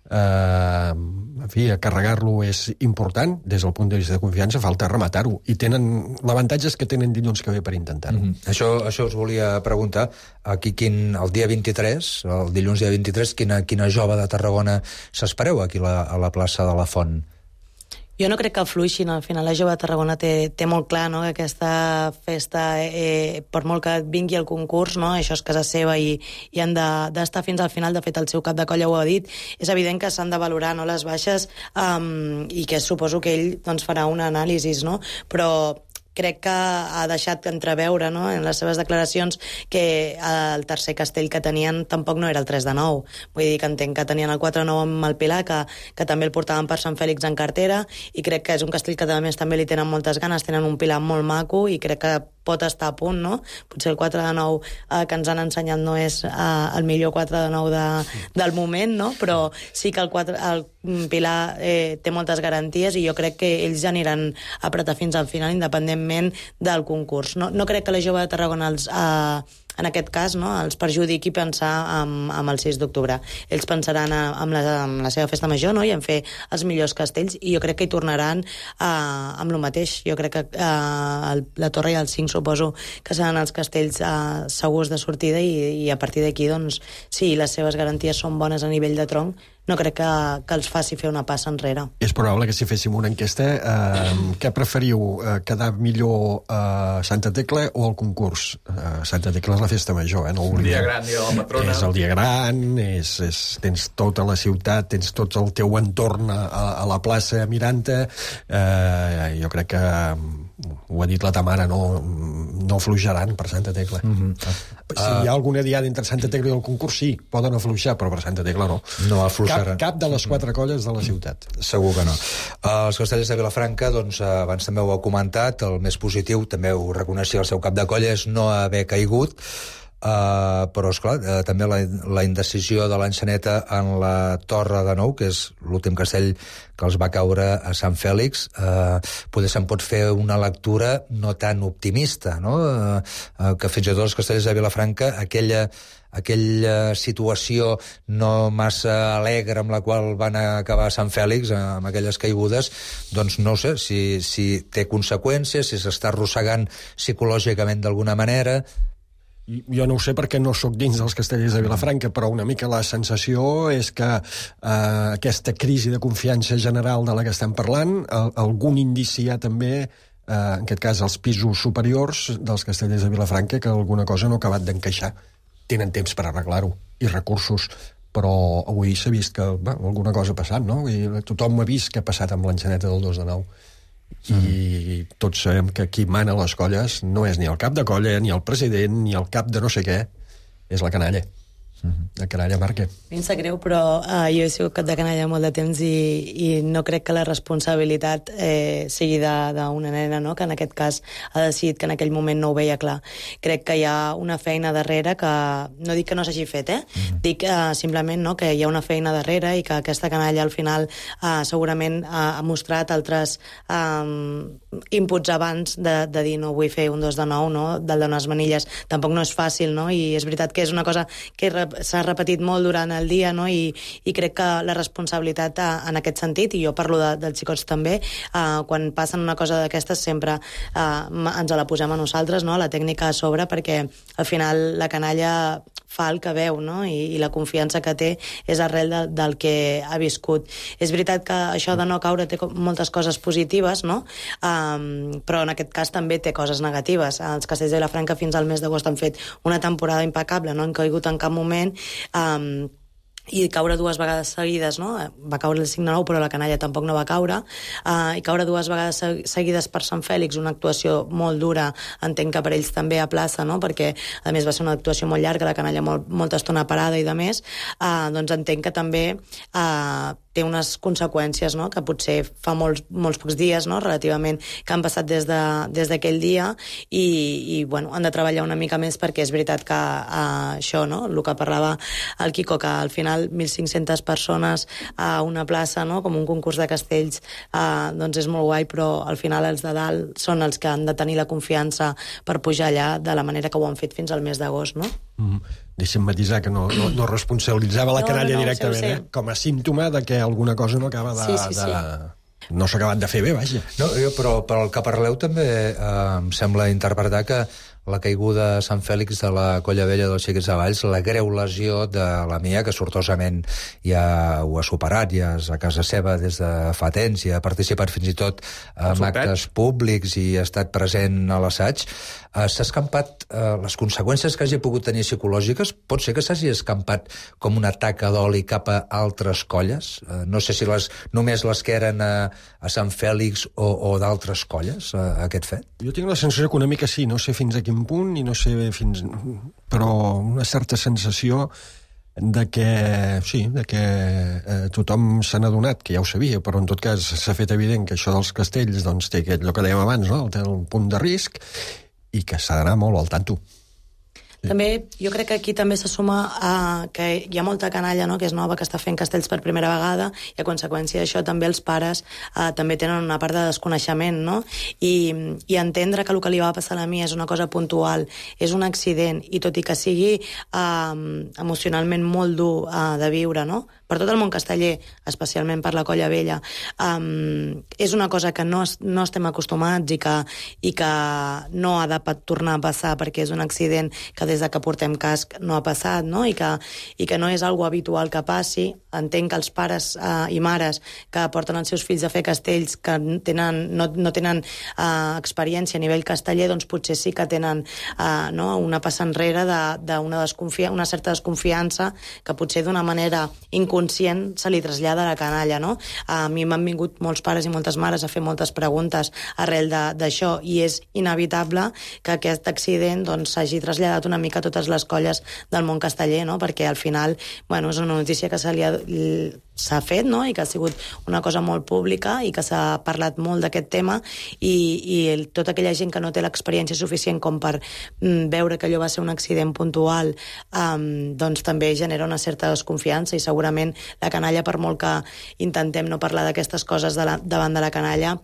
En fi, a carregar-lo és important des del punt de vista de confiança, falta rematar-ho. I l'avantatge és que tenen dilluns que ve per intentar-ho. Això us volia preguntar. Aquí, el dia 23, el dilluns dia 23, quina Jove de Tarragona s'espereu aquí a la plaça de la Font? Jo no crec que fluixin. Al final la Jove de Tarragona té molt clar, no?, que aquesta festa, per molt que vingui el concurs, no?, això és casa seva i han d'estar fins al final. De fet, el seu cap de colla ho ha dit. És evident que s'han de valorar, no?, les baixes, i que suposo que ell doncs, farà una anàlisi, no? Però crec que ha deixat entreveure, no?, en les seves declaracions que el tercer castell que tenien tampoc no era el 3 de 9. Vull dir que entenc que tenien el 4 de 9 amb el Pilar, que també el portaven per Sant Fèlix en cartera, i crec que és un castell que a més també li tenen moltes ganes, tenen un Pilar molt maco i crec que pot estar a punt, no? Potser el 4 de 9 que ens han ensenyat no és el millor 4 de 9 del moment, no? Però sí que el Pilar té moltes garanties i jo crec que ells aniran a apretar fins al final, independentment del concurs. No crec que la Jove de Tarragona en aquest cas, no, els perjudiqui pensar amb el 6 d'octubre. Ells pensaran en la seva festa major, no?, i en fer els millors castells, i jo crec que hi tornaran amb el mateix. Jo crec que la Torre i el 5 suposo que seran els castells segurs de sortida, i a partir d'aquí, doncs, si les seves garanties són bones a nivell de tronc, no crec que els faci fer una passa enrere. És probable que si féssim una enquesta, què preferiu, quedar millor a Santa Tecla o al concurs? Santa Tecla és la festa major, no el dia gran, dia de la patrona. És el dia gran, tens tota la ciutat, tens tot el teu entorn a la plaça mirant-te. Jo crec que ho ha dit la Tamara, no afluixaran per Santa Tecla. Si hi ha alguna diada entre Santa Tecla i el concurs, sí, poden afluixar, però per Santa Tecla no. No afluixaran. Cap de les 4 colles de la ciutat. Segur que no. Els castellers de Vilafranca, doncs, abans també ho heu comentat, el més positiu, també ho reconeixia el seu cap de colla, és no haver caigut, però, esclar, també la indecisió de l'Enxaneta en la Torre de Nou, que és l'últim castell que els va caure a Sant Fèlix, potser se'n pot fer una lectura no tan optimista, no? Que fins i tot els castellers de Vilafranca, aquella situació no massa alegre amb la qual van acabar a Sant Fèlix, amb aquelles caigudes, doncs no sé si té conseqüències, si s'està arrossegant psicològicament d'alguna manera. Jo no ho sé perquè no sóc dins dels castellers de Vilafranca, però una mica la sensació és que aquesta crisi de confiança general de la que estem parlant, algun indici hi ha també, en aquest cas els pisos superiors dels castellers de Vilafranca, que alguna cosa no ha acabat d'encaixar. Tenen temps per arreglar-ho i recursos, però avui s'ha vist que alguna cosa ha passat, no? I tothom ha vist què ha passat amb l'Enxaneta del 2 de 9. I tots sabem que qui mana les colles no és ni el cap de colla, ni el president, ni el cap de no sé què, és la canalla. La canalla marca. A mi em sap greu, però jo he sigut cap de canalla molt de temps i no crec que la responsabilitat sigui d'una nena, no? Que en aquest cas ha decidit que en aquell moment no ho veia clar. Crec que hi ha una feina darrere que... No dic que no s'hagi fet, dic simplement, no, que hi ha una feina darrere i que aquesta canalla al final segurament ha mostrat altres inputs abans de dir no vull fer un 2 de 9, no? Del de les manilles. Tampoc no és fàcil, no? I és veritat que és una cosa que s'ha repetit molt durant el dia, no? I crec que la responsabilitat en aquest sentit, i jo parlo dels xicots també, quan passen una cosa d'aquestes sempre ens la posem a nosaltres, no? La tècnica a sobre, perquè al final la canalla fa el que veu, no? I la confiança que té és arrel del que ha viscut. És veritat que això de no caure té moltes coses positives, no? Però en aquest cas també té coses negatives. Els castells de Vilafranca fins al mes d'agost han fet una temporada impecable, no han caigut en cap moment, i caure 2 vegades seguides, no? Va caure el 5-9, però la canalla tampoc no va caure, i caure 2 vegades seguides per Sant Fèlix, una actuació molt dura, entenc que per ells també a plaça, no? Perquè a més va ser una actuació molt llarga, la canalla molta estona parada i de més, doncs entenc que també té unes conseqüències, no? Que potser fa molts pocs dies, no? Relativament, que han passat des d'aquell dia, i bueno, han de treballar una mica més, perquè és veritat que això, no? El que parlava el Quico, que al final 1.500 persones a una plaça, no? Com un concurs de castells, doncs és molt guai, però al final els de dalt són els que han de tenir la confiança per pujar allà de la manera que ho han fet fins al mes d'agost, no? Deixa'm matisar que no responsabilitzava la canalla directament, com a símptoma de que alguna cosa no acaba no s'ha acabat de fer bé, vaja. No, però el que parleu també em sembla interpretar que la caiguda a Sant Fèlix de la Colla Vella dels Xiquets de Valls, la greu lesió de la Mia, que sortosament ja ho ha superat, ja és a casa seva des de fa temps, i ha participat fins i tot en actes públics i ha estat present a l'assaig, s'ha escampat les conseqüències que hagi pogut tenir psicològiques, pot ser que s'hagi escampat com una taca d'oli cap a altres colles? No sé si només les que eren a Sant Fèlix o d'altres colles, aquest fet? Jo tinc la sensació que una mica sí, no sé fins a quin punt i no sé fins... però una certa sensació de que tothom se n'ha adonat, que ja ho sabia, però en tot cas s'ha fet evident que això dels castells doncs, té allò que dèiem abans, no? Té un punt de risc i que s'ha d'anar molt al tanto. També, jo crec que aquí també se suma que hi ha molta canalla, no?, que és nova, que està fent castells per primera vegada, i a conseqüència d'això també els pares també tenen una part de desconeixement, no? I entendre que el que li va passar a la Mia és una cosa puntual, és un accident, i tot i que sigui emocionalment molt dur de viure, no?, per tot el món casteller, especialment per la Colla Vella, és una cosa que no estem acostumats i que no ha de tornar a passar, perquè és un accident que des que portem casc no ha passat, no? I que no és algo habitual que passi. Entenc que els pares i mares que porten els seus fills a fer castells que no tenen experiència a nivell casteller, doncs potser sí que tenen una passa enrere d'una certa desconfiança que potser d'una manera inconscient se li trasllada a la canalla, no? A mi m'han vingut molts pares i moltes mares a fer moltes preguntes arrel d'això, i és inevitable que aquest accident s'hagi traslladat una mica a totes les colles del món casteller, no? Perquè al final és una notícia que s'ha fet, no? I que ha sigut una cosa molt pública i que s'ha parlat molt d'aquest tema, i tota aquella gent que no té l'experiència suficient com per veure que allò va ser un accident puntual, doncs també genera una certa desconfiança, i segurament la canalla, per molt que intentem no parlar d'aquestes coses davant de la canalla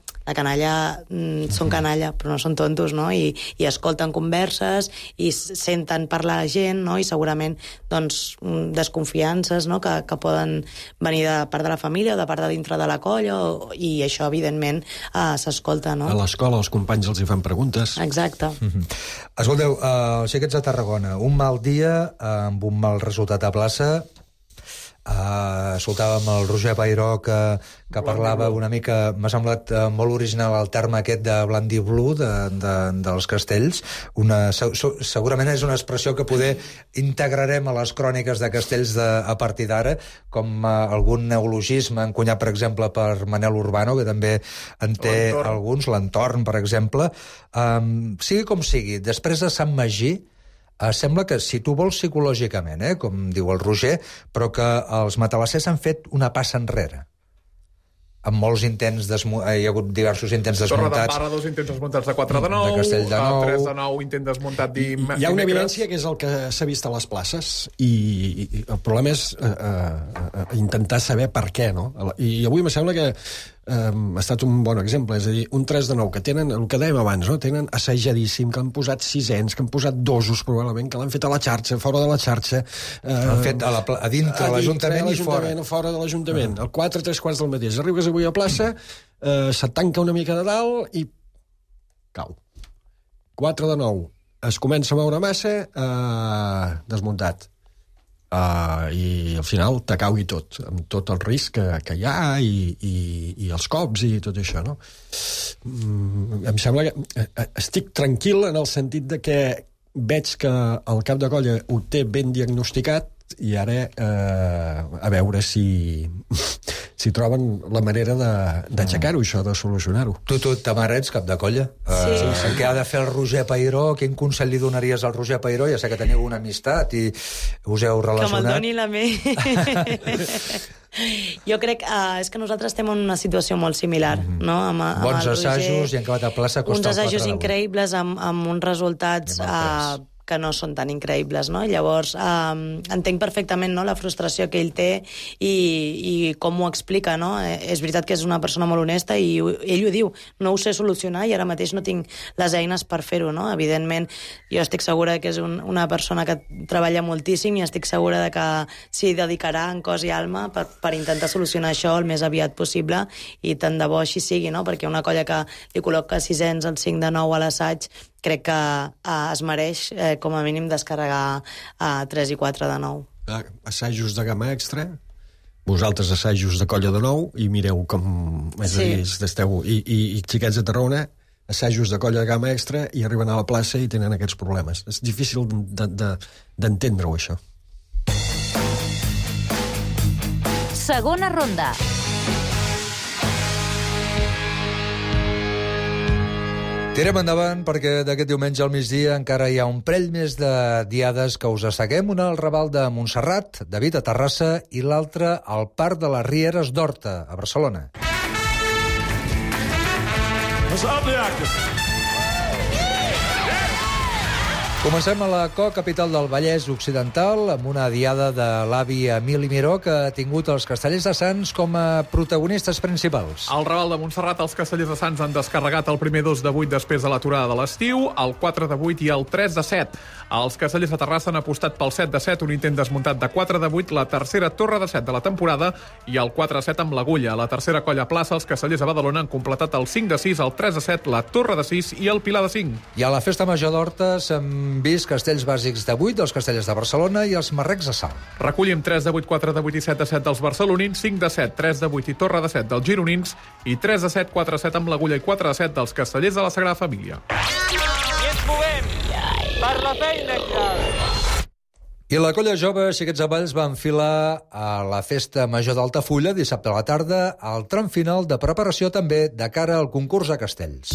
són canalla, però no són tontos, no? I escolten converses i senten parlar la gent, no? I segurament desconfiances, no? que poden venir de part de la família o de part de dintre de la colla, i això evidentment s'escolta, no? A l'escola els companys els hi fan preguntes. Exacte. Escolteu, els xiquets de Tarragona, un mal dia amb un mal resultat a plaça. Escoltàvem el Roger Peiró que parlava una mica, m'ha semblat molt original el terme aquest de blandiblu dels castells. Segurament és una expressió que poder integrarem a les cròniques de castells a partir d'ara, com algun neologisme encunyat, per exemple, per Manel Urbano, que també en té alguns, l'entorn, per exemple. Sigui com sigui, després de Sant Magí, sembla que, si tu vols psicològicament, com diu el Roger, però que els matalassers han fet una passa enrere. Amb molts intents, hi ha hagut diversos intents desmuntats. Torre d'Embarra, 2 intents desmuntats de 4 de 9, de Castell de 9, 3 de 9, intent desmuntat Hi ha una evidència que és el que s'ha vist a les places, i el problema és intentar saber per què, no? I avui me sembla que ha estat un bon exemple, és a dir, un 3 de 9 que tenen, el que dèiem abans, no? Tenen assajadíssim, que han posat sisens, que han posat dosos probablement, que l'han fet a la xarxa, fora de la xarxa, l'han fet a dintre de l'Ajuntament i fora de l'Ajuntament, el 4, 3 quarts del mateix. Arribes avui a plaça, se't tanca una mica de dalt i cau. 4 de 9, es comença a moure massa, desmuntat. I al final te caugui tot, amb tot el risc que hi ha i els cops i tot això, no? Em sembla que estic tranquil en el sentit de que veig que el cap de colla ho té ben diagnosticat, i ara a veure si troben la manera d'aixecar-ho, això, de solucionar-ho. Tu, Tamara, ets cap de colla. Sí. Què ha de fer el Roger Peiró? Quin consell li donaries al Roger Peiró? Ja sé que teniu una amistat i us heu relacionat. Que me'l doni la meva. Jo crec és que nosaltres estem en una situació molt similar, no? Bons assajos i han acabat a plaça costa el 4 de 8. Uns assajos increïbles amb uns resultats que no són tan increïbles, no? Llavors, entenc perfectament, no?, la frustració que ell té i com ho explica, no? És veritat que és una persona molt honesta i ell ho diu, no ho sé solucionar i ara mateix no tinc les eines per fer-ho, no? Evidentment, jo estic segura que és una persona que treballa moltíssim i estic segura de que s'hi dedicarà en cos i alma per intentar solucionar això el més aviat possible, i tant de bo així sigui, no? Perquè una colla que li col·loca sisens al 5 de 9 a l'assaig, crec que es mereix com a mínim descarregar 3 i 4 de 9. Assajos de gamma extra, vosaltres assajos de colla de 9, i mireu com esteu. I xiquets de Tarragona, assajos de colla de gamma extra, i arriben a la plaça i tenen aquests problemes. És difícil d'entendre-ho, això. Segona ronda. Tirem endavant perquè d'aquest diumenge al migdia encara hi ha un parell més de diades que us asseguem, una al Raval de Montserrat, David, a Terrassa, i l'altra al Parc de les Rieres d'Horta, a Barcelona. Comencem a la capital del Vallès Occidental, amb una diada de l'avi Emili Miró, que ha tingut els Castellers de Sants com a protagonistes principals. Al Raval de Montserrat, els Castellers de Sants han descarregat el primer 2 de 8 després de l'aturada de l'estiu, el 4 de 8 i el 3 de 7. Els Castellers de Terrassa han apostat pel 7 de 7, un intent desmuntat de 4 de 8, la tercera torre de 7 de la temporada, i el 4 de 7 amb l'Agulla. A la tercera colla plaça, els Castellers de Badalona han completat el 5 de 6, el 3 de 7, la torre de 6 i el pilar de 5. I a la Festa Major d'Horta s'han vist castells bàsics de 8 dels Castellers de Barcelona i els marrecs de Salt. Recollim 3 de 8, 4 de 8 i 7 de 7 dels barcelonins, 5 de 7, 3 de 8 i torre de 7 dels gironins i 3 de 7, 4 de 7 amb l'Agulla i 4 de 7 dels Castellers de la Sagrada Família. I ens movem per la feina, I la colla jove Xiquets de Valls va enfilar a la Festa Major d'Altafulla dissabte a la tarda al tram final de preparació també de cara al concurs a castells.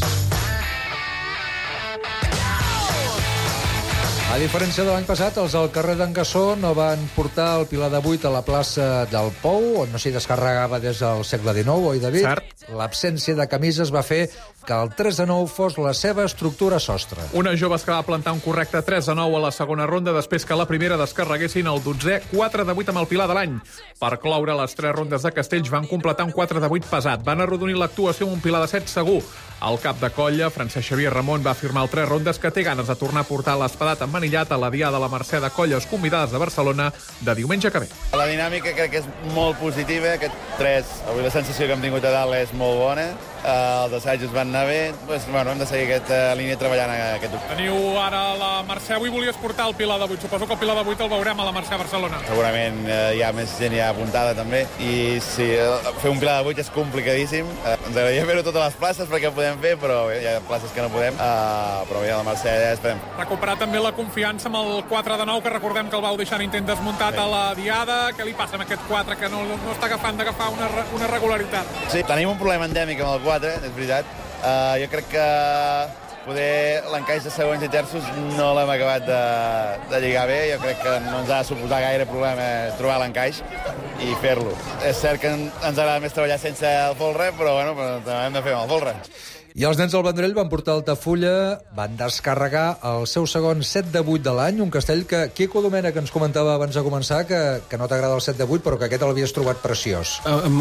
A diferència de l'any passat, els del carrer d'en Gassó no van portar el pilar de 8 a la plaça del Pou, on no s'hi descarregava des del segle XIX, oi, David? Cert. L'absència de camises va fer que el 3 de 9 fos la seva estructura sostre. Unes joves que va plantar un correcte 3 de 9 a la segona ronda després que a la primera descarreguessin el 12è 4 de 8 amb el pilar de l'any. Per cloure les 3 rondes de castells van completar un 4 de 8 pesat. Van arrodonir l'actuació amb un pilar de 7 segur. El cap de colla, Francesc Xavier Ramon, va afirmar al 3 rondes que té ganes de tornar a portar l'espadat emmanillat a la diada de la Mercè de Colles Convidades de Barcelona de diumenge que ve. La dinàmica crec que és molt positiva, aquest 3. Avui la sensació que hem tingut a dalt és molt bona. Els assajos van anar bé. Hem de seguir aquesta línia treballant aquest dubte. Teniu ara la Mercè. Avui volies portar el pilar de 8. Suposo que el pilar de 8 el veurem a la Mercè a Barcelona. Segurament hi ha més gent ja apuntada també. I sí, fer un pilar de 8 és complicadíssim. Ens agradaria fer-ho a totes les places perquè ho podem fer, però hi ha places que no podem. Però bé, a la Mercè ja esperem. Recuperar també la confiança amb el 4 de 9, que recordem que el vau deixar en intent desmuntat a la diada. Què li passa amb aquest 4, que no està d'agafar una regularitat? Sí, tenim un problema endèmic amb el 4, és veritat. Jo crec que poder l'encaix de segons i terços no l'hem acabat de lligar bé. Jo crec que no ens ha de suposar gaire problema trobar l'encaix i fer-lo. És cert que ens agrada més treballar sense el folre, però també hem de fer amb el folre. I els nens del Vendrell van portar Altafulla, van descarregar el seu segon 7 de 8 de l'any, un castell que Quico Domènech ens comentava abans de començar que no t'agrada el 7 de 8, però que aquest l'havies trobat preciós.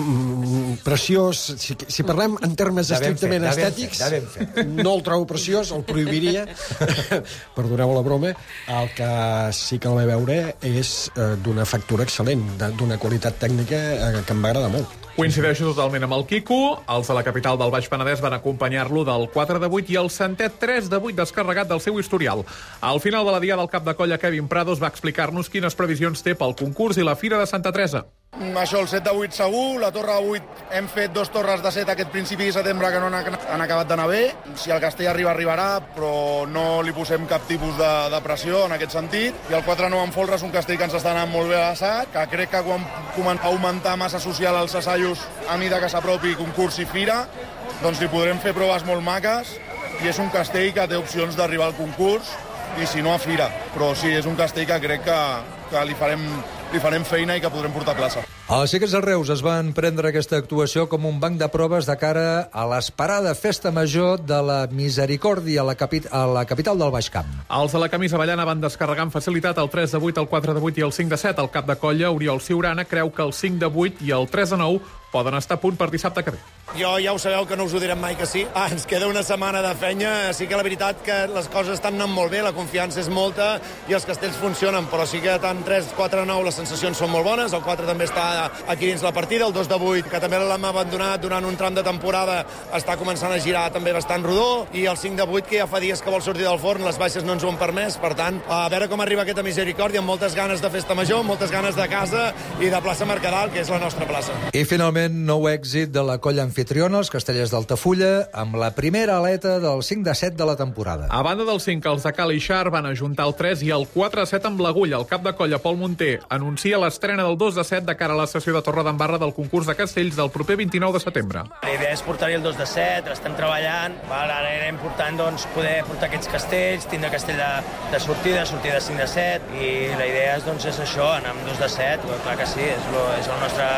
Preciós, si parlem en termes estrictament estètics, no el trobo preciós, el prohibiria, perdoneu la broma. El que sí que el vaig veure és d'una factura excel·lent, d'una qualitat tècnica que em va agradar molt. Coincideixo totalment amb el Quico. Els de la capital del Baix Penedès van acompanyar-lo del 4 de 8 i el centè 3 de 8 descarregat del seu historial. Al final de la diada, el cap de colla Kevin Prados va explicar-nos quines previsions té pel concurs i la Fira de Santa Teresa. Això, el 7 de 8 segur, la torre de 8 hem fet 2 torres de 7 aquest principi de setembre que no han acabat d'anar bé. Si el castell arribarà, però no li posem cap tipus de pressió en aquest sentit. I el 4-9 en folre és un castell que ens està anant molt bé a l'assaig, que crec que quan comença a augmentar massa social als assajos a mida que s'apropi concurs i fira, doncs li podrem fer proves molt maques i és un castell que té opcions d'arribar al concurs i si no a fira. Però sí, és un castell que crec que li farem feina i que podrem portar plaça. Els Xiquets de Reus es van prendre aquesta actuació com un banc de proves de cara a l'esperada Festa Major de la Misericòrdia a la capital del Baix Camp. Els de la camisa avellana van descarregar amb facilitat el 3 de 8, el 4 de 8 i el 5 de 7. El cap de colla, Oriol Ciurana, creu que el 5 de 8 i el 3 de 9 poden estar a punt per dissabte que ve. Jo ja ho sabeu que no us ho direm mai que sí. Ens queda una setmana de feina. Sí que la veritat que les coses estan anant molt bé, la confiança és molta i els castells funcionen, però sí que tant 3, 4, 9 les sensacions són molt bones. El 4 també està aquí dins la partida, el 2 de 8, que també l'hem abandonat durant un tram de temporada, està començant a girar també bastant rodó, i el 5 de 8, que ja fa dies que vol sortir del forn, les baixes no ens ho han permès. Per tant, a veure com arriba aquesta Misericòrdia, amb moltes ganes de festa major, moltes ganes de casa i de plaça Mercadal, que és la nostra plaça. I finalment, nou èxit de la colla anfitriona, els Castellers d'Altafulla, amb la primera aleta del 5 de 7 de la temporada. A banda del 5, els de Cal i Xar van ajuntar el 3 i el 4 de 7 amb l'Agulla. El cap de colla, Pol Munter, anuncia l'estrena del 2 de 7 de cara a la sessió de Torredembarra del concurs de castells del proper 29 de setembre. La idea és portar-hi el 2 de 7, l'estem treballant, ara era important poder portar aquests castells, tindre castell de sortida 5 de 7, i la idea és això, anar amb 2 de 7, clar que sí, és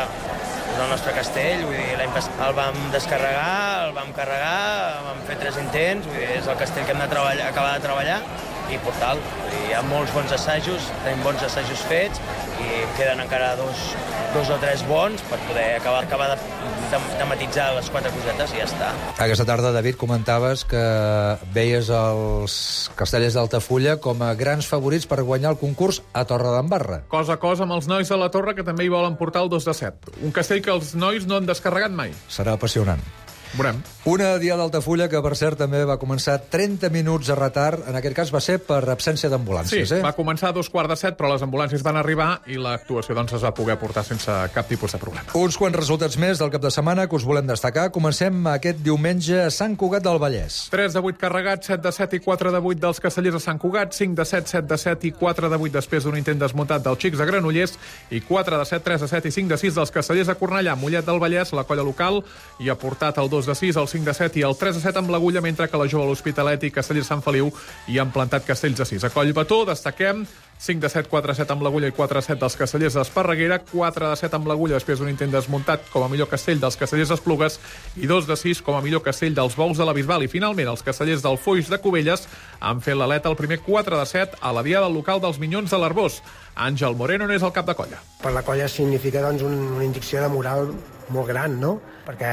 el nostre castell, vull dir, l'any passat el vam descarregar, el vam carregar, vam fer 3 intents, vull dir, és el castell que hem de acabar de treballar, i portar-lo. Hi ha molts bons assajos, tenim bons assajos fets i em queden encara dos o tres bons per poder acabar de matitzar les 4 cosetes i ja està. Aquesta tarda, David, comentaves que veies els Castellers d'Altafulla com a grans favorits per guanyar el concurs a Torredembarra. Cosa a cosa amb els nois de la Torre, que també hi volen portar el 2-7. Un castell que els nois no han descarregat mai. Serà apassionant. Veurem. Una Diada d'Altafulla que, per cert, també va començar 30 minuts de retard. En aquest cas va ser per absència d'ambulàncies. Sí, va començar a 2:15, però les ambulàncies van arribar i l'actuació es va poder portar sense cap tipus de problema. Uns quants resultats més del cap de setmana que us volem destacar. Comencem aquest diumenge a Sant Cugat del Vallès. 3-8 carregats, 7-7 i 4-8 dels Castellers a Sant Cugat, 5-7, 7-7 i 4-8 després d'un intent desmuntat dels Xics de Granollers i 4-7, 3-7 i 5-6 dels Castellers a Cornellà. Mollet del Vallès, la colla local, hi ha portat el 2-6, el 5-7 i el 3-7 amb l'Agulla, mentre que la Jove l'Hospitalet i Castellers Sant Feliu hi han plantat castells a 6. A Collbató destaquem 5-7, 4-7 amb l'Agulla i 4-7 dels Castellers d'Esparreguera, 4-7 amb l'Agulla després d'un intent desmuntat com a millor castell dels Castellers d'Esplugues i 2-6 com a millor castell dels Bous de la Bisbal. I finalment els Castellers del Foix de Cubelles han fet l'aleta al primer 4-7 a la Diada del local dels Minyons de l'Arbós. Àngel Moreno n'és el cap de colla. Per la colla significa doncs, una injecció de moral molt gran, no? Perquè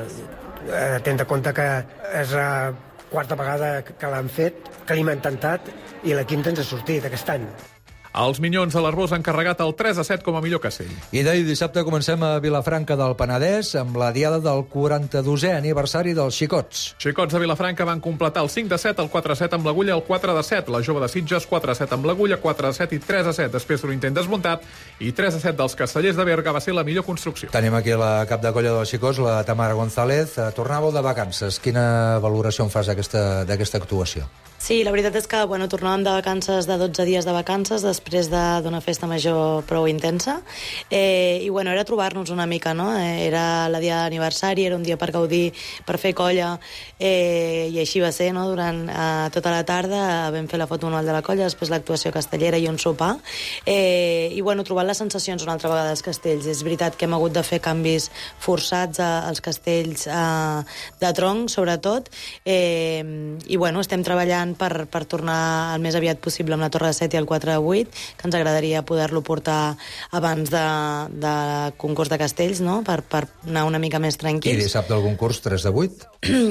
ten de compte que és la quarta vegada que l'han fet, que l'hem intentat i la quinta ens ha sortit aquest any. Els Minyons de l'Arbós han carregat el 3-7 com a millor castell. I d'ahir dissabte comencem a Vilafranca del Penedès amb la diada del 42è aniversari dels Xicots. Xicots de Vilafranca van completar el 5-7, el 4-7 amb l'Agulla, el 4-7. La Jove de Sitges, 4-7 amb l'Agulla, 4-7 i 3-7 després d'un intent desmuntat i 3-7 dels Castellers de Berga va ser la millor construcció. Tenim aquí la cap de colla dels Xicots, la Tamara González. Tornàveu de vacances. Quina valoració en fas d'aquesta actuació? Sí, la veritat és que tornàvem de vacances, de 12 dies de vacances, després d'una festa major prou intensa. I era trobar-nos una mica, no? Era la dia d'aniversari, era un dia per gaudir, per fer colla, i així va ser, no? Durant tota la tarda vam fer la foto anual de la colla, després l'actuació castellera i un sopar. Trobant les sensacions una altra vegada dels castells. És veritat que hem hagut de fer canvis forçats als castells de tronc, sobretot, i estem treballant per tornar el més aviat possible amb la Torre de 7 i el 4-8, que ens agradaria poder-lo portar abans de concurs de castells, no? Per anar una mica més tranquils. I dissabte el concurs 3-8?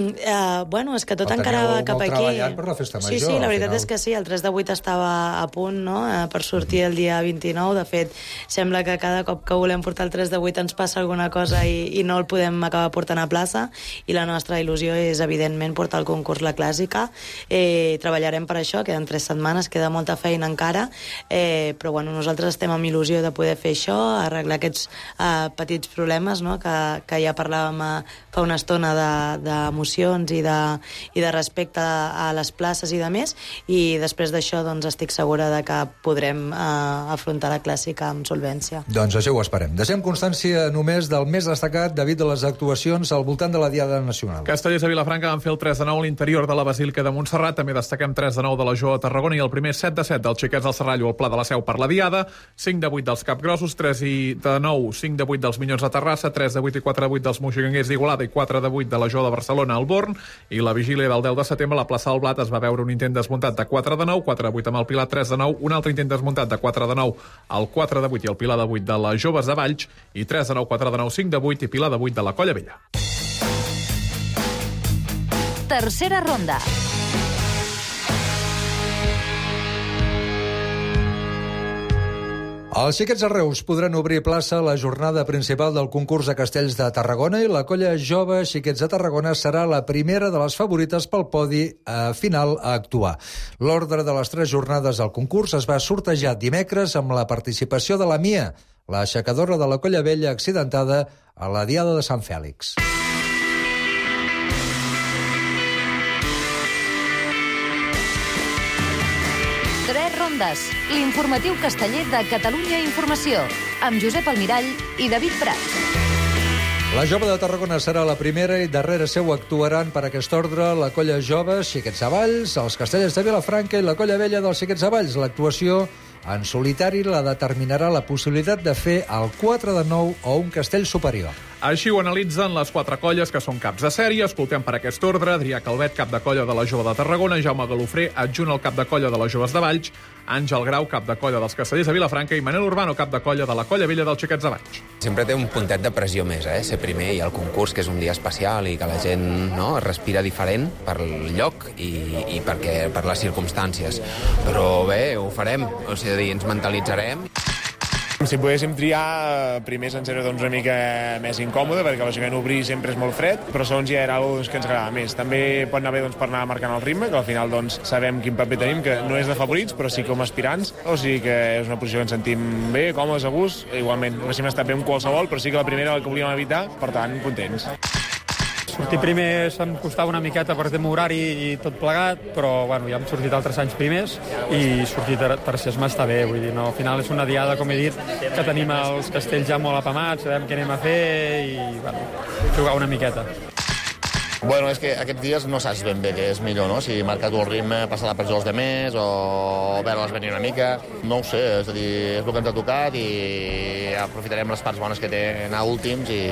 És que tot encara va cap aquí. Treballant per la festa major. Sí, la veritat és que sí, el 3-8 estava a punt, no? Per sortir el dia 29. De fet, sembla que cada cop que volem portar el 3-8 ens passa alguna cosa i no el podem acabar portant a plaça, i la nostra il·lusió és, evidentment, portar el concurs La Clàssica. Treballarem per això, queden 3 setmanes, queda molta feina encara, però nosaltres estem amb il·lusió de poder fer això, arreglar aquests petits problemes, no? que ja parlàvem fa una estona d'emocions i de respecte a les places i de més, i després d'això estic segura de que podrem afrontar la Clàssica amb solvència. Doncs això ho esperem. Deixem constància només del més destacat, David, de les actuacions al voltant de la Diada Nacional. Castellers de Vilafranca van fer el 3-9 a l'interior de la Basílica de Montserrat. També destaquem 3-9 de la Jove a Tarragona i el primer 7-7 dels Xiquets del Serrallo al Pla de la Seu per la Diada, 5-8 dels Capgrossos, 3-9, 5-8 dels Minyons de Terrassa, 3-8 i 4-8 dels Moixigangers d'Igualada i 4-8 de la Jove de Barcelona al Born. I la vigília del 10 de setembre a la plaça del Blat es va veure un intent desmuntat de 4-9, 4-8 amb el Pilar, 3-9, un altre intent desmuntat de 4-9 al 4-8 i el Pilar de 8 de les Joves de Valls, i 3-9, 4-9, 5-8 i Pilar de 8 de la Colla Vella. Tercera ronda. Els Xiquets de Reus podran obrir plaça a la jornada principal del concurs de castells de Tarragona i la colla jove Xiquets de Tarragona serà la primera de les favorites pel podi final a actuar. L'ordre de les 3 jornades del concurs es va sortejar dimecres amb la participació de la Mia, l'aixecadora de la colla vella accidentada a la Diada de Sant Fèlix. L'informatiu casteller de Catalunya Informació, amb Josep Almirall i David Prats. La Jove de Tarragona serà la primera i darrere seu actuaran per aquest ordre la colla jove Xiquets de Valls, els Castellers de Vilafranca i la colla vella dels Xiquets de Valls. L'actuació en solitari la determinarà la possibilitat de fer el 4-9 o un castell superior. Així ho analitzen les 4 colles que són caps de sèrie. Escoltem per aquest ordre: Adrià Calvet, cap de colla de la Jove de Tarragona; Jaume Galofré, adjunt al cap de colla de les Joves de Valls; Àngel Grau, cap de colla dels Castellers de Vilafranca; i Manel Urbano, cap de colla de la Colla Vella dels Xiquets de Valls. Sempre té un puntet de pressió més, ser primer, i el concurs, que és un dia especial i que la gent respira diferent per el lloc i per les circumstàncies. Però bé, ho farem, o sigui, ens mentalitzarem. Si poguéssim triar, primer se'ns era una mica més incòmode, perquè lògicament obrir sempre és molt fred, però segons ja era alguna que ens agrada més. També pot anar bé per anar marcant el ritme, que al final sabem quin paper tenim, que no és de favorits, però sí com aspirants, o sigui que és una posició que ens sentim bé, còmodes, a gust. Igualment, no haguéssim estat bé amb qualsevol, però sí que la primera que volíem evitar, per tant, contents. Sortir primer se'm costava una miqueta per tema horari i tot plegat, però bueno, ja hem sortit altres anys primers i sortir tercers m'està bé. Vull dir, al final és una diada, com he dit, que tenim els castells ja molt apamats, sabem què anem a fer i jugar una miqueta. Bueno, és que aquests dies no saps ben bé què és millor, no? Si marcar tu el ritme, passar la pressió als demés o veure-les venir una mica. No ho sé, és a dir, és el que ens ha tocat i aprofitarem les parts bones que té anar últims i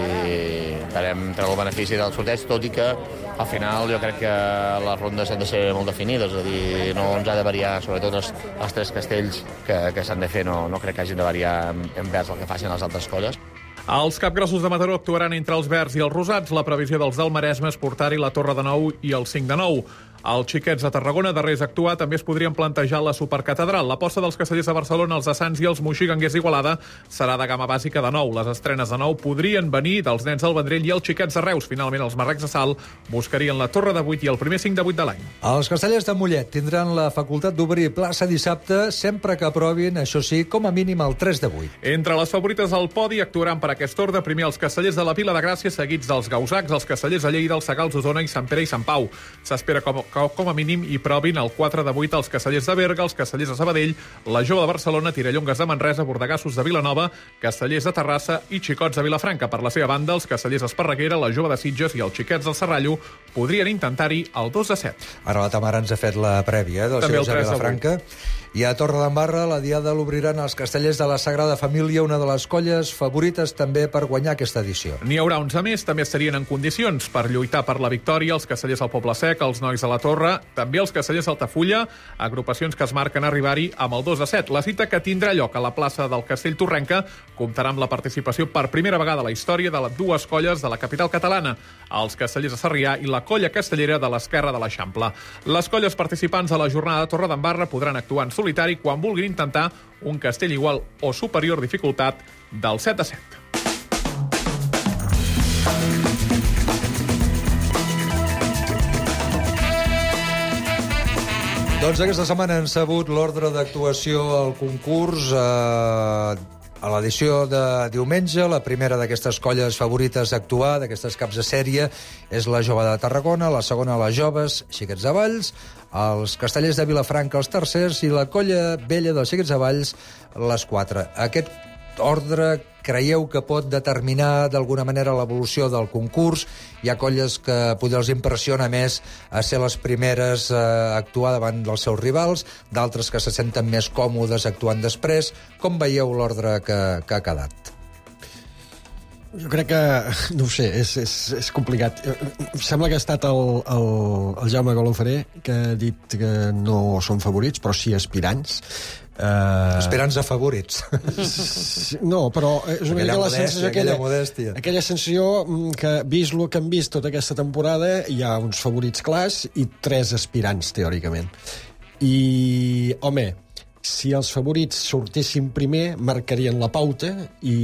farem treure el benefici del sorteig, tot i que al final jo crec que les rondes han de ser molt definides, és a dir, no ens ha de variar, sobretot els 3 castells que s'han de fer, no crec que hagin de variar envers el que facin les altres colles. Els capgrossos de Mataró actuaran entre els verds i els rosats. La previsió dels del Maresme és portar-hi la Torre de Nou i el 5 de Nou. Els Xiquets de Tarragona, darrers a actuar, també es podrien plantejar la Supercatedral. L'aposta dels Castellers de Barcelona, els de Sants i els Moixiganguers d'Igualada serà de gamma bàsica de nou. Les estrenes de nou podrien venir dels nens del Vendrell i els Xiquets de Reus. Finalment, els marrecs de Salt buscarien la Torre de 8 i el primer 5 de 8 de l'any. Els Castellers de Mollet tindran la facultat d'obrir plaça dissabte sempre que aprovin, això sí, com a mínim el 3 de 8. Entre les favorites al podi actuaran per aquest ordre primer els Castellers de la Vila de Gràcia, seguits dels Gausacs, els Castellers de Lleida, els Sagals d'Osona i Sant Pere i Sant Pau. S'espera com a mínim hi provin el 4 de 8 els Castellers de Berga, els Castellers de Sabadell, la Jove de Barcelona, Tirallongues de Manresa, Bordegassos de Vilanova, Castellers de Terrassa i Xicots de Vilafranca. Per la seva banda, els Castellers d'Esparreguera, la Jove de Sitges i els Xiquets del Serrallo podrien intentar-hi el 2 de 7. Ara la Tamara ens ha fet la prèvia dels Xicots de Vilafranca. I a Torredembarra la diada l'obriran els Castellers de la Sagrada Família, una de les colles favorites també per guanyar aquesta edició. N'hi haurà uns a més, també estarien en condicions per lluitar per la victòria, els Castellers del Poble Sec, els Nois de la Torre, també els Castellers d'Altafulla, agrupacions que es marquen arribar-hi amb el 2 de 7. La cita, que tindrà lloc a la plaça del Castell Torrenca, comptarà amb la participació per primera vegada a la història de les 2 colles de la capital catalana, els Castellers de Sarrià i la colla castellera de l'Esquerra de l'Eixample. Les colles participants a la jornada de Torredembarra podran actuar en solitari quan vulguin intentar un castell igual o superior dificultat del 7 a 7. Doncs aquesta setmana han sabut l'ordre d'actuació al concurs a l'edició de diumenge. La primera d'aquestes colles favorites a actuar, d'aquestes caps de sèrie, és la Jove de Tarragona, la segona les Joves, Xiquets de Valls, els Castellers de Vilafranca, els tercers, i la Colla Vella dels Xiquets de Valls, les 4. Aquest ordre creieu que pot determinar d'alguna manera l'evolució del concurs? Hi ha colles que potser els impressiona més a ser les primeres a actuar davant dels seus rivals, d'altres que se senten més còmodes actuant després. Com veieu l'ordre que ha quedat? Jo crec que, no ho sé, és complicat. Sembla que ha estat el Jaume Galofré que ha dit que no són favorits, però sí aspirants. Aspirants a favorits. No, però és una mica la sensació, aquella sensació que, vist el que hem vist tota aquesta temporada, hi ha uns favorits clars i 3 aspirants, teòricament. I, home, si els favorits sortissin primer, marcarien la pauta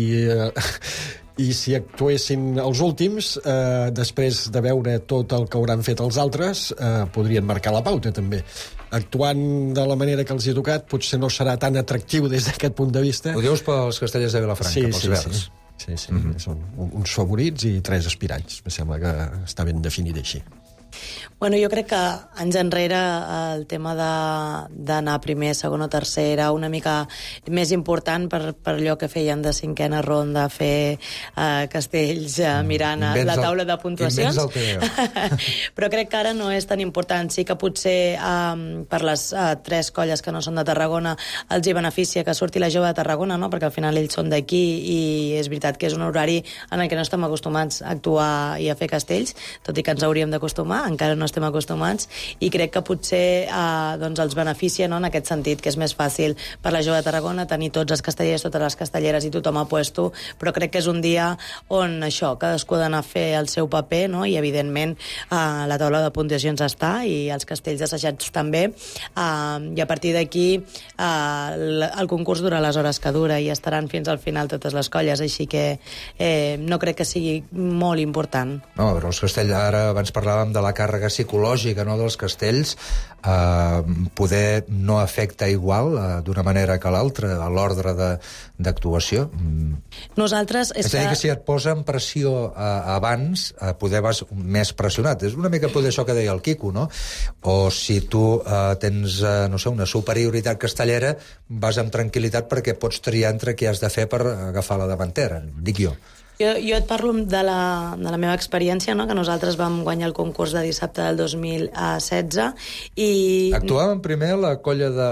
i si actuessin els últims, després de veure tot el que hauran fet els altres, podrien marcar la pauta, també. Actuant de la manera que els hi ha tocat, potser no serà tan atractiu des d'aquest punt de vista. Ho dius pels Castellers de Vilafranca, pels verds? Sí. Són uns favorits i 3 aspirants. Em sembla que està ben definit així. Bueno, jo crec que anys enrere el tema d'anar primer, segona o tercera, una mica més important per allò que feien de cinquena ronda, fer castells mirant la taula de puntuacions. Però crec que ara no és tan important. Sí que potser per les 3 colles que no són de Tarragona els hi beneficia que surti la jove de Tarragona, no? Perquè al final ells són d'aquí i és veritat que és un horari en el que no estem acostumats a actuar i a fer castells, tot i que ens hauríem d'acostumar, encara no estem acostumats, i crec que potser els beneficia, no, en aquest sentit, que és més fàcil per la jove de Tarragona tenir tots els castellers, totes les castelleres i tothom a puesto, però crec que és un dia on això, cadascú ha d'anar a fer el seu paper, no? I evidentment la taula de puntuacions està i els castells assajats també, i a partir d'aquí el concurs dura les hores que dura i estaran fins al final totes les colles, així que no crec que sigui molt important. No, però els castells, ara abans parlàvem de la càrrega psicològica, no, dels castells, poder no afecta igual d'una manera que l'altra a l'ordre d'actuació. Nosaltres és a dir, que si et posen pressió abans, poder vas més pressionat. És una mica poder això que deia el Quico, no? O si tu tens, no sé, una superioritat castellera, vas amb tranquil·litat perquè pots triar entre què has de fer per agafar la davantera, dic jo. Jo et parlo de la meva experiència, no? Que nosaltres vam guanyar el concurs de dissabte del 2016 i... Actuàvem primer a la colla de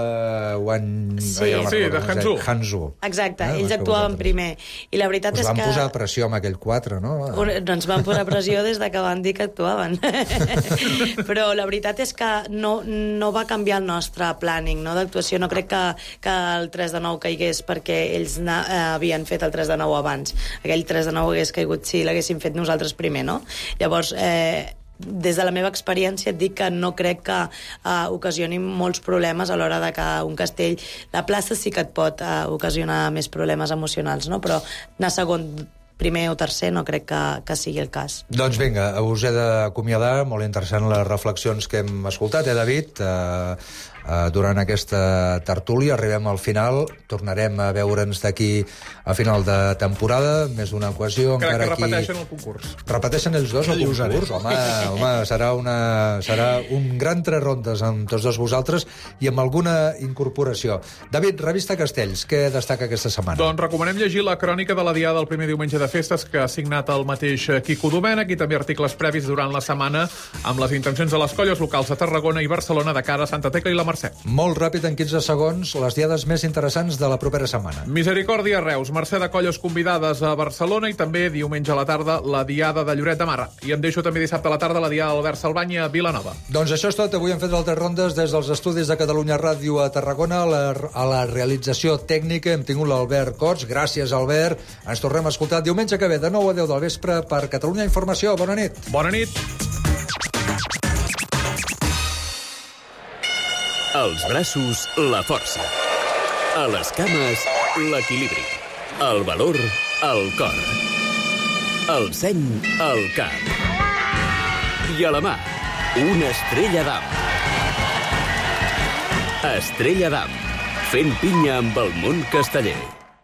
de Hanzu. Exacte, ells actuaven primer. I la veritat és que... Us van posar pressió amb aquell 4, no? Ens van posar pressió des que van dir que actuaven. Però la veritat és que no va canviar el nostre planning, no, d'actuació. No crec que el 3 de 9 caigués perquè ells havien fet el 3 de 9 abans. Aquell 3 de 9 hagués caigut si l'haguéssim fet nosaltres primer, no? Llavors, des de la meva experiència et dic que no crec que ocasioni molts problemes a l'hora de que un castell... La plaça sí que et pot ocasionar més problemes emocionals, no? Però anar segon, primer o tercer no crec que sigui el cas. Doncs vinga, us he d'acomiadar. Molt interessant les reflexions que hem escoltat, David? Durant aquesta tertúlia arribem al final, tornarem a veure'ns d'aquí a final de temporada, més d'una ocasió. Crec que repeteixen el concurs. Repeteixen els dos el concurs? Home, serà un gran 3 rondes amb tots dos vosaltres i amb alguna incorporació. David, revista Castells, què destaca aquesta setmana? Doncs recomanem llegir la crònica de la diada del primer diumenge de festes que ha signat el mateix Quico Domènech i també articles previs durant la setmana amb les intencions de les colles locals de Tarragona i Barcelona de cara a Santa Tecla i la Mercè. Molt ràpid, en 15 segons, les diades més interessants de la propera setmana. Misericòrdia a Reus, Mercè de colles convidades a Barcelona i també diumenge a la tarda la diada de Lloret de Mar. I em deixo també dissabte a la tarda la diada d'Albert Salvanya a Vilanova. Doncs això és tot. Avui hem fet altres rondes des dels estudis de Catalunya Ràdio a Tarragona. A la realització tècnica hem tingut l'Albert Cots. Gràcies, Albert. Ens tornem a escoltar diumenge que ve de 9 a 10 del vespre per Catalunya Informació. Bona nit. Bona nit. Als braços, la força. A les cames, l'equilibri. El valor, el cor. El seny, el cap. I a la mà, una estrella d'am. Estrella d'am, fent pinya amb el món casteller.